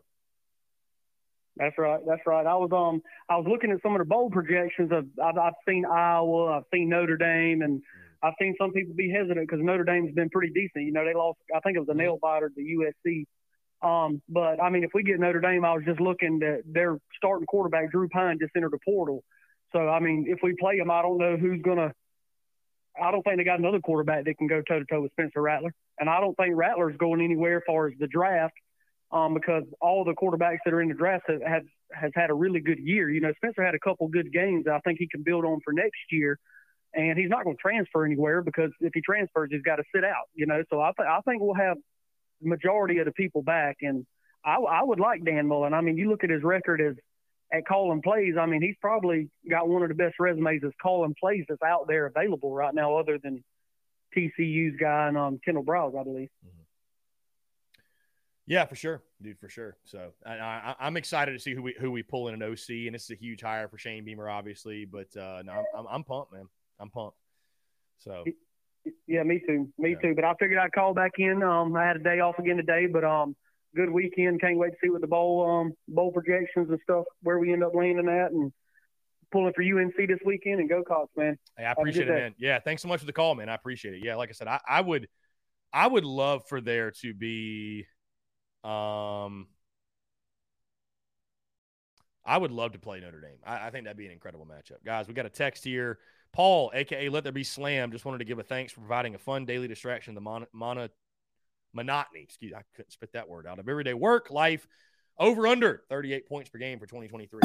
That's right. I was looking at some of the bowl projections. I've seen Iowa, I've seen Notre Dame, and I've seen some people be hesitant because Notre Dame's been pretty decent. They lost, I think it was a nail biter to USC. But I mean, if we get Notre Dame, I was just looking at their starting quarterback, Drew Pine, just entered the portal. So I mean, if we play them, I don't know who's gonna. I don't think they got another quarterback that can go toe to toe with Spencer Rattler, and I don't think Rattler's going anywhere as far as the draft. Because all the quarterbacks that are in the draft has had a really good year. Spencer had a couple good games that I think he can build on for next year, and he's not going to transfer anywhere because if he transfers, he's got to sit out. So I think we'll have the majority of the people back, and I would like Dan Mullen. I mean, you look at his record at calling plays. I mean, he's probably got one of the best resumes as calling plays that's out there available right now, other than TCU's guy and Kendall Browse, I believe. Mm-hmm. Yeah, for sure, dude, for sure. So I'm excited to see who we pull in an OC, and this is a huge hire for Shane Beamer, obviously. But no, I'm pumped, man. I'm pumped. So yeah, me too, too. But I figured I'd call back in. I had a day off again today, but good weekend. Can't wait to see what the bowl projections and stuff where we end up landing at, and pulling for UNC this weekend. And go Cox, man. Hey, I appreciate it, man. Yeah, thanks so much for the call, man. I appreciate it. Yeah, like I said, I would love for there to be. I would love to play Notre Dame. I think that'd be an incredible matchup. Guys, we got a text here. Paul, a.k.a. Let There Be Slam, just wanted to give a thanks for providing a fun daily distraction to the monotony. Excuse me, I couldn't spit that word out. Of everyday work, life, over under 38 points per game for 2023.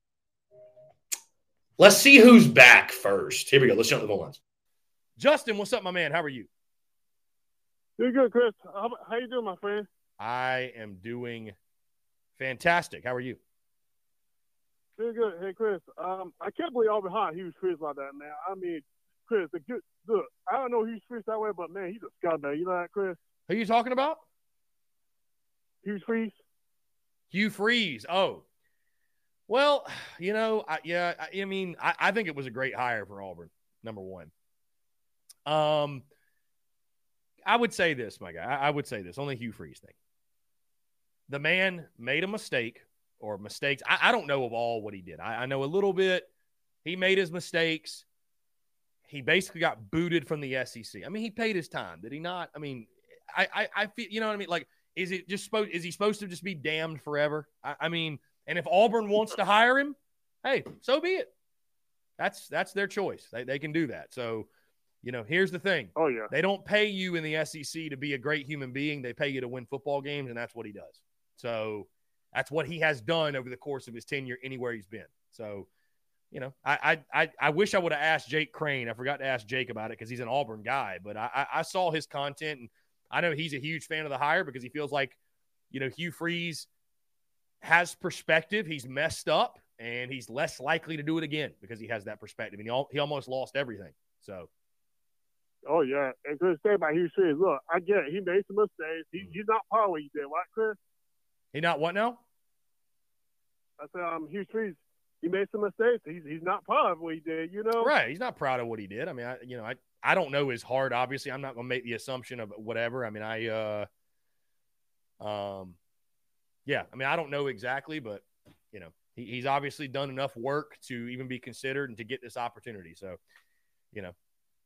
Let's see who's back first. Here we go. Let's jump to the lines. Justin, what's up, my man? How are you? Doing good, Chris. How you doing, my friend? I am doing fantastic. How are you? Doing good. Hey, Chris. I can't believe Auburn hired Hugh Freeze like that, man. I mean, Chris, look, I don't know Hugh Freeze that way, but man, he's a scumbag. You know that, Chris? Who are you talking about? Hugh Freeze. Hugh Freeze. Oh, well, you know, I mean, I think it was a great hire for Auburn. Number one. I would say this, my guy. I would say this. Only Hugh Freeze thing. The man made a mistake or mistakes. I don't know of all what he did. I know a little bit. He made his mistakes. He basically got booted from the SEC. I mean, he paid his time. Did he not? I mean, I feel, you know what I mean? Like, is he supposed to just be damned forever? I mean, and if Auburn wants to hire him, hey, so be it. That's their choice. They can do that. So, you know, here's the thing. Oh, yeah. They don't pay you in the SEC to be a great human being. They pay you to win football games, and that's what he does. So that's what he has done over the course of his tenure anywhere he's been. So, you know, I wish I would have asked Jake Crane. I forgot to ask Jake about it because he's an Auburn guy. But I saw his content, and I know he's a huge fan of the hire because he feels like, you know, Hugh Freeze has perspective. He's messed up, and he's less likely to do it again because he has that perspective. And he almost lost everything. So. Oh, yeah. And Chris, say about Hugh Freeze, look, I get it. He made some mistakes. He's not proud of what he did, right, Chris? He not what now? I said, Hugh Freeze, he made some mistakes. He's not proud of what he did, you know? Right. He's not proud of what he did. I mean, I don't know his heart, obviously. I'm not going to make the assumption of whatever. I mean, yeah. I mean, I don't know exactly, but, you know, he's obviously done enough work to even be considered and to get this opportunity. So, you know.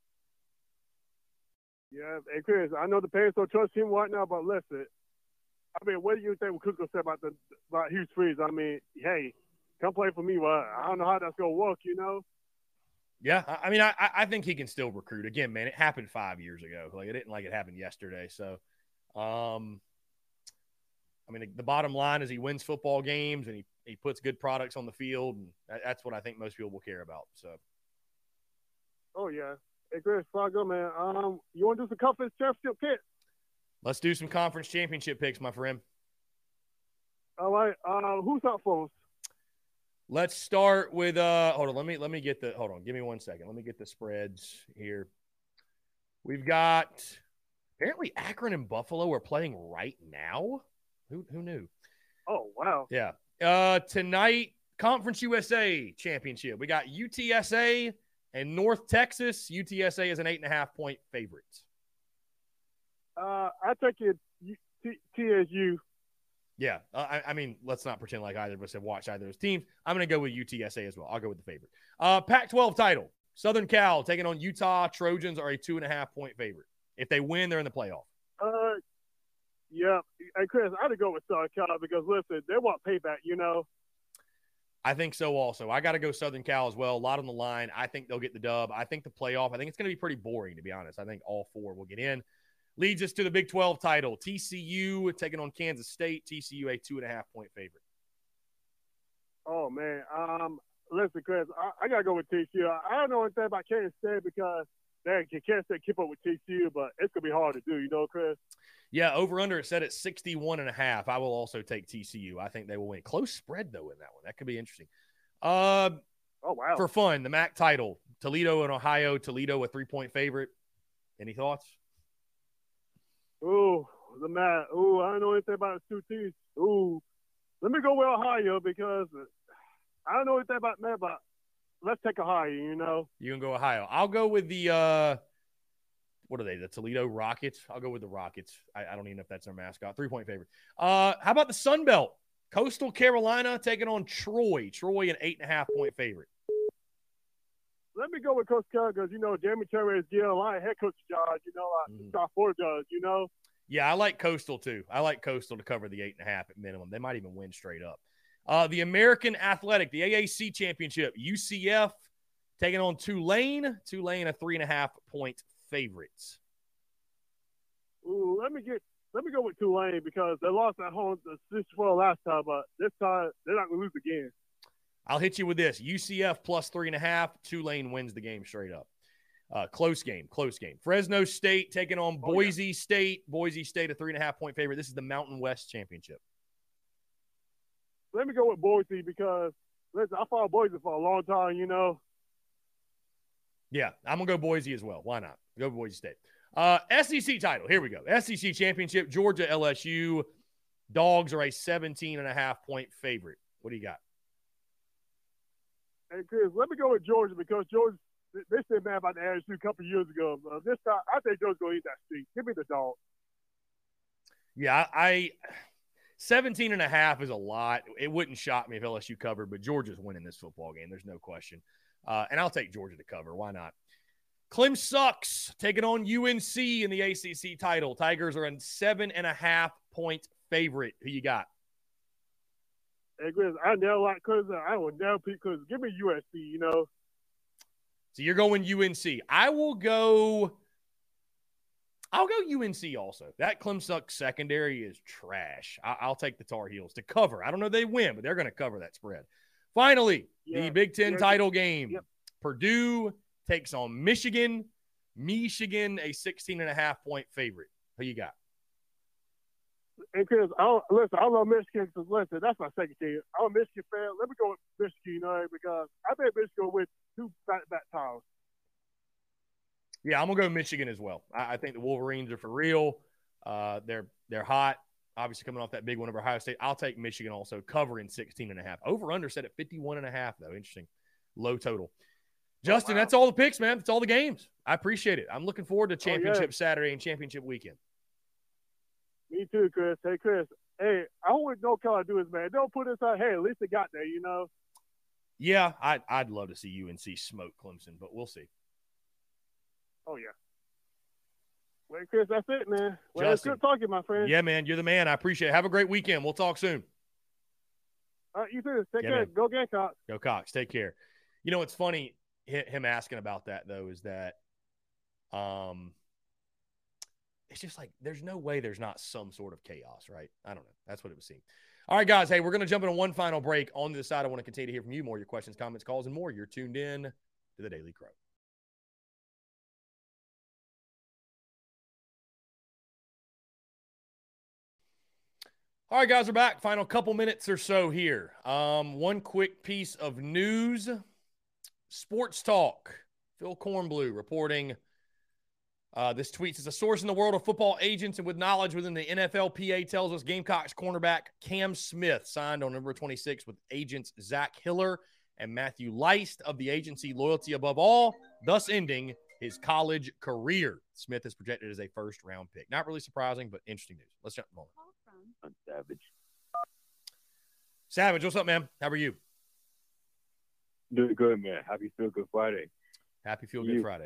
Yeah, hey, Chris, I know the parents don't trust him right now, but listen, I mean, what do you think Cook will say about Hugh Freeze? I mean, hey, come play for me. Well, I don't know how that's going to work, you know? Yeah, I mean, I think he can still recruit. Again, man, it happened 5 years ago. Like, it didn't like it happened yesterday. So, I mean, the bottom line is he wins football games and he puts good products on the field, and that's what I think most people will care about. So. Oh, yeah. Hey, Chris, go, man. You want to do some conference championship picks? Let's do some conference championship picks, my friend. All right. Who's up first? Let's start with hold on. Let me get the hold on. Give me 1 second. Let me get the spreads here. We've got apparently Akron and Buffalo are playing right now. Who knew? Oh, wow. Yeah. Tonight, Conference USA Championship. We got UTSA and North Texas. UTSA is an 8.5-point favorite. I take it TSU. Yeah. I mean, let's not pretend like either of us have watched either of those teams. I'm going to go with UTSA as well. I'll go with the favorite. Pac-12 title. Southern Cal taking on Utah. Trojans are a 2.5-point favorite. If they win, they're in the playoff. Yeah. Hey, Chris, I'd go with Southern Cal because, listen, they want payback, you know. I think so also. I got to go Southern Cal as well. A lot on the line. I think they'll get the dub. I think the playoff, I think it's going to be pretty boring, to be honest. I think all four will get in. Leads us to the Big 12 title. TCU taking on Kansas State. TCU a 2.5-point favorite. Oh, man. Listen, Chris, I got to go with TCU. I don't know anything about Kansas State because they can't keep up with TCU, but it's going to be hard to do, you know, Chris? Yeah, over-under, it said at 61.5. I will also take TCU. I think they will win. Close spread, though, in that one. That could be interesting. Oh, wow. For fun, the MAC title. Toledo and Ohio. Toledo a 3-point favorite. Any thoughts? Ooh, the MAC. Ooh, I don't know anything about the two teams. Ooh, let me go with Ohio because I don't know anything about MAC, but let's take Ohio, you know. You can go Ohio. I'll go with the what are they? The Toledo Rockets. I'll go with the Rockets. I don't even know if that's their mascot. 3-point favorite. How about the Sun Belt? Coastal Carolina taking on Troy. Troy an 8.5-point favorite. Let me go with Coach Carroll because, you know, Jeremy Terry is getting a lot of head coach jobs, you know, Scott Ford does, you know. Yeah, I like Coastal too. I like Coastal to cover the 8.5 at minimum. They might even win straight up. The American Athletic, the AAC Championship, UCF taking on Tulane. Tulane, a 3.5-point favorites. Ooh, let me go with Tulane because they lost at home the 6-12 last time, but this time they're not going to lose again. I'll hit you with this. UCF plus 3.5. Tulane wins the game straight up. Close game. Fresno State taking on Boise State. Boise State, a 3.5-point favorite. This is the Mountain West Championship. Let me go with Boise because, listen, I followed Boise for a long time, you know. Yeah, I'm going to go Boise as well. Why not? Go Boise State. SEC title. Here we go. SEC Championship, Georgia, LSU. Dogs are a 17.5-point favorite. What do you got? Hey, Chris, let me go with Georgia because Georgia, they said mad about the LSU a couple of years ago. This time, I think Georgia's going to eat that streak. Give me the dog. Yeah, 17.5 is a lot. It wouldn't shock me if LSU covered, but Georgia's winning this football game. There's no question. And I'll take Georgia to cover. Why not? Clem sucks taking on UNC in the ACC title. Tigers are a 7.5-point favorite. Who you got? Hey, Chris, I never like Clemson. I would never pick Clemson. Give me USC, you know. So you're going UNC. I'll go UNC also. That Clemson secondary is trash. I'll take the Tar Heels to cover. I don't know if they win, but they're going to cover that spread. Finally, the Big Ten title game. Yep. Purdue takes on Michigan. Michigan, a 16.5-point favorite. Who you got? And Chris, I love Michigan because, listen, that's my second team. I'm a Michigan fan. Let me go with Michigan, you know, because I think Michigan will win 2 back-to-back titles. Yeah, I'm going to go Michigan as well. I think the Wolverines are for real. They're hot. Obviously coming off that big one over Ohio State. I'll take Michigan also, covering 16.5. Over-under set at 51.5, though. Interesting. Low total. Justin, That's all the picks, man. That's all the games. I appreciate it. I'm looking forward to Championship Saturday and Championship weekend. Me too, Chris. Hey, Chris. Hey, I always know what I do is, man. Don't put us out. Hey, at least they got there, you know. Yeah, I'd love to see UNC smoke Clemson, but we'll see. Oh, yeah. Well, Chris, that's it, man. Well, Justin, it's good talking, my friend. Yeah, man. You're the man. I appreciate it. Have a great weekend. We'll talk soon. All right, you too. Take care. Man. Go Gamecocks. Go Cox. Take care. You know, what's funny, him asking about that, though, is that it's just like there's no way there's not some sort of chaos, right? I don't know. That's what it would seem. All right, guys. Hey, we're going to jump into one final break. On the side, I want to continue to hear from you more, your questions, comments, calls, and more. You're tuned in to the Daily Crow. All right, guys, we're back. Final couple minutes or so here. One quick piece of news. Sports Talk. Phil Kornblue reporting this tweets, as a source in the world of football agents and with knowledge within the NFLPA tells us Gamecocks cornerback Cam Smith signed on November 26th with agents Zach Hiller and Matthew Leist of the agency Loyalty Above All, thus ending his college career. Smith is projected as a first-round pick. Not really surprising, but interesting news. Let's jump on. Savage, what's up, man? How are you? Doing good, man. Happy Feel Good Friday. Happy Feel Good Friday.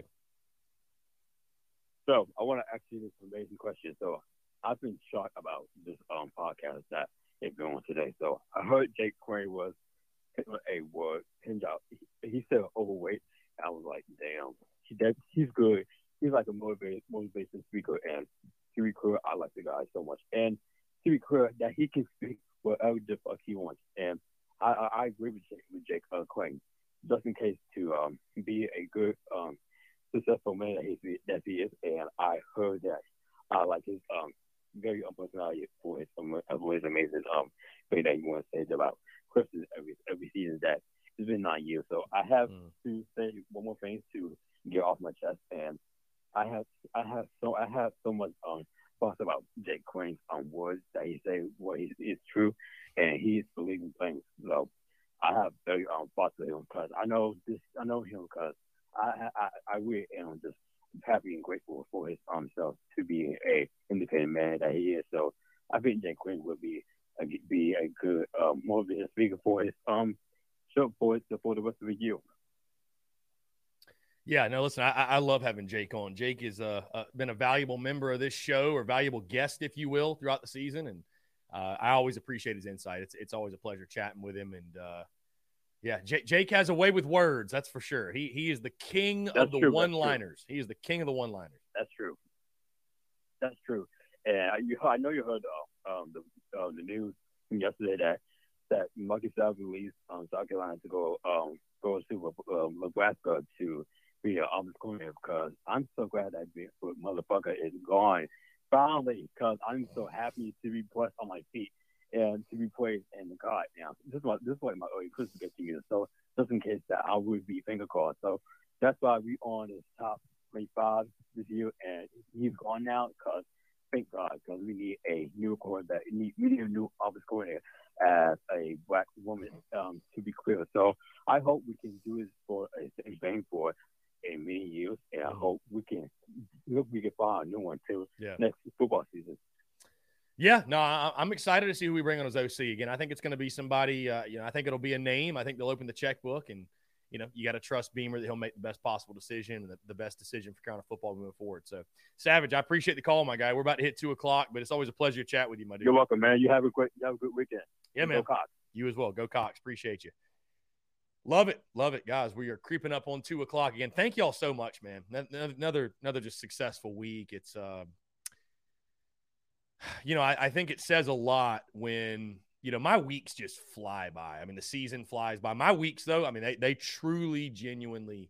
So I want to ask you this amazing question. So I've been shocked about this podcast that they've been on today. So I heard Jake Crane was a word hinge out. He said overweight. I was like, damn, he's good. He's like a motivation speaker, and to be clear, I like the guy so much. And to be clear, that he can speak whatever the fuck he wants. And I agree with Jake Crane. Just in case to be a good successful man that he is, and I heard that I like his very personality for his amazing thing that you want to say about Christian every season. That it's been 9 years, so I have to say one more thing to get off my chest, and I have so much thoughts about Jake Crane's words that he say what is true, and he's believing things. So I have very thoughts of him because I know him because I really am just happy and grateful for his self to be a independent man that he is. So I think Jake Crane would be a good motivational speaker for his show for the rest of the year. Yeah, no, listen, I love having Jake on. Jake has been a valuable member of this show, or valuable guest, if you will, throughout the season. And I always appreciate his insight. It's always a pleasure chatting with him. And yeah, Jake has a way with words. That's for sure. He is the king of the one-liners. He is the king of the one-liners. That's true. That's true. And I know you heard the news from yesterday that Marcus Allen released South Carolina to go to Nebraska to be an offensive coordinator, because I'm so glad that motherfucker is gone finally, because I'm so happy to be blessed on my feet and to be praised in God. Now, this is what my early Christmas gift to you. So just in case that I would be finger called. So that's why we on his top 25 this year, and he's gone now, because thank God, because we need a new coordinator. We need a new office coordinator as a black woman, to be clear. So I hope we can do this for a thing for many years, and I hope we can find a new one too next football season. Yeah, no, I'm excited to see who we bring on as OC again. I think it's going to be somebody. I think it'll be a name. I think they'll open the checkbook, and you got to trust Beamer that he'll make the best possible decision and the best decision for Carolina football moving forward. So, Savage, I appreciate the call, my guy. We're about to hit 2:00, but it's always a pleasure to chat with you, my dude. You're welcome, man. You have a good weekend. Yeah, man. Go Cox. You as well. Go Cox. Appreciate you. Love it, guys. We are creeping up on 2:00 again. Thank y'all so much, man. Another just successful week. It's I think it says a lot when my weeks just fly by. I mean, the season flies by. My weeks, though, I mean, they truly, genuinely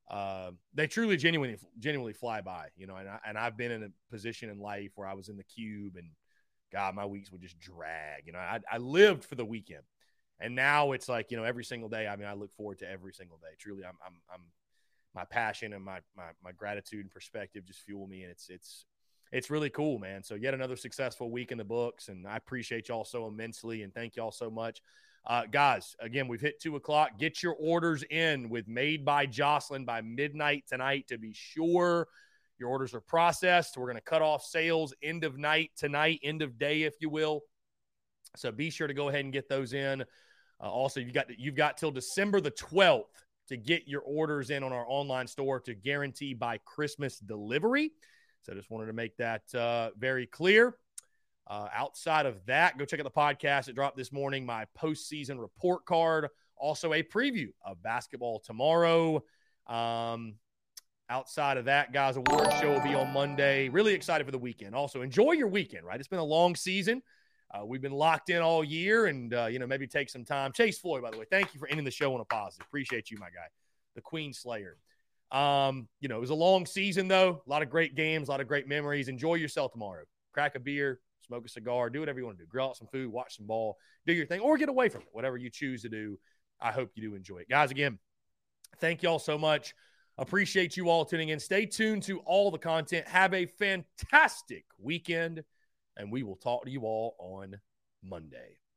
fly by. And I've been in a position in life where I was in the cube, and God, my weeks would just drag. I lived for the weekend. And now it's like, every single day, I mean, I look forward to every single day. Truly, I'm my passion and my gratitude and perspective just fuel me. And it's really cool, man. So yet another successful week in the books. And I appreciate y'all so immensely. And thank y'all so much. Guys, again, we've hit 2:00. Get your orders in with Made by Jocelyn by midnight tonight to be sure your orders are processed. We're going to cut off sales end of night tonight, end of day, if you will. So be sure to go ahead and get those in. Also, you've got till December the 12th to get your orders in on our online store to guarantee by Christmas delivery. So just wanted to make that very clear. Outside of that, go check out the podcast. It dropped this morning, my postseason report card. Also a preview of basketball tomorrow. Outside of that, guys, award show will be on Monday. Really excited for the weekend. Also, enjoy your weekend, right? It's been a long season. We've been locked in all year, and, maybe take some time. Chase Floyd, by the way, thank you for ending the show on a positive. Appreciate you, my guy, the Queen Slayer. It was a long season, though. A lot of great games, a lot of great memories. Enjoy yourself tomorrow. Crack a beer, smoke a cigar, do whatever you want to do. Grill out some food, watch some ball, do your thing, or get away from it. Whatever you choose to do, I hope you do enjoy it. Guys, again, thank y'all so much. Appreciate you all tuning in. Stay tuned to all the content. Have a fantastic weekend, and we will talk to you all on Monday.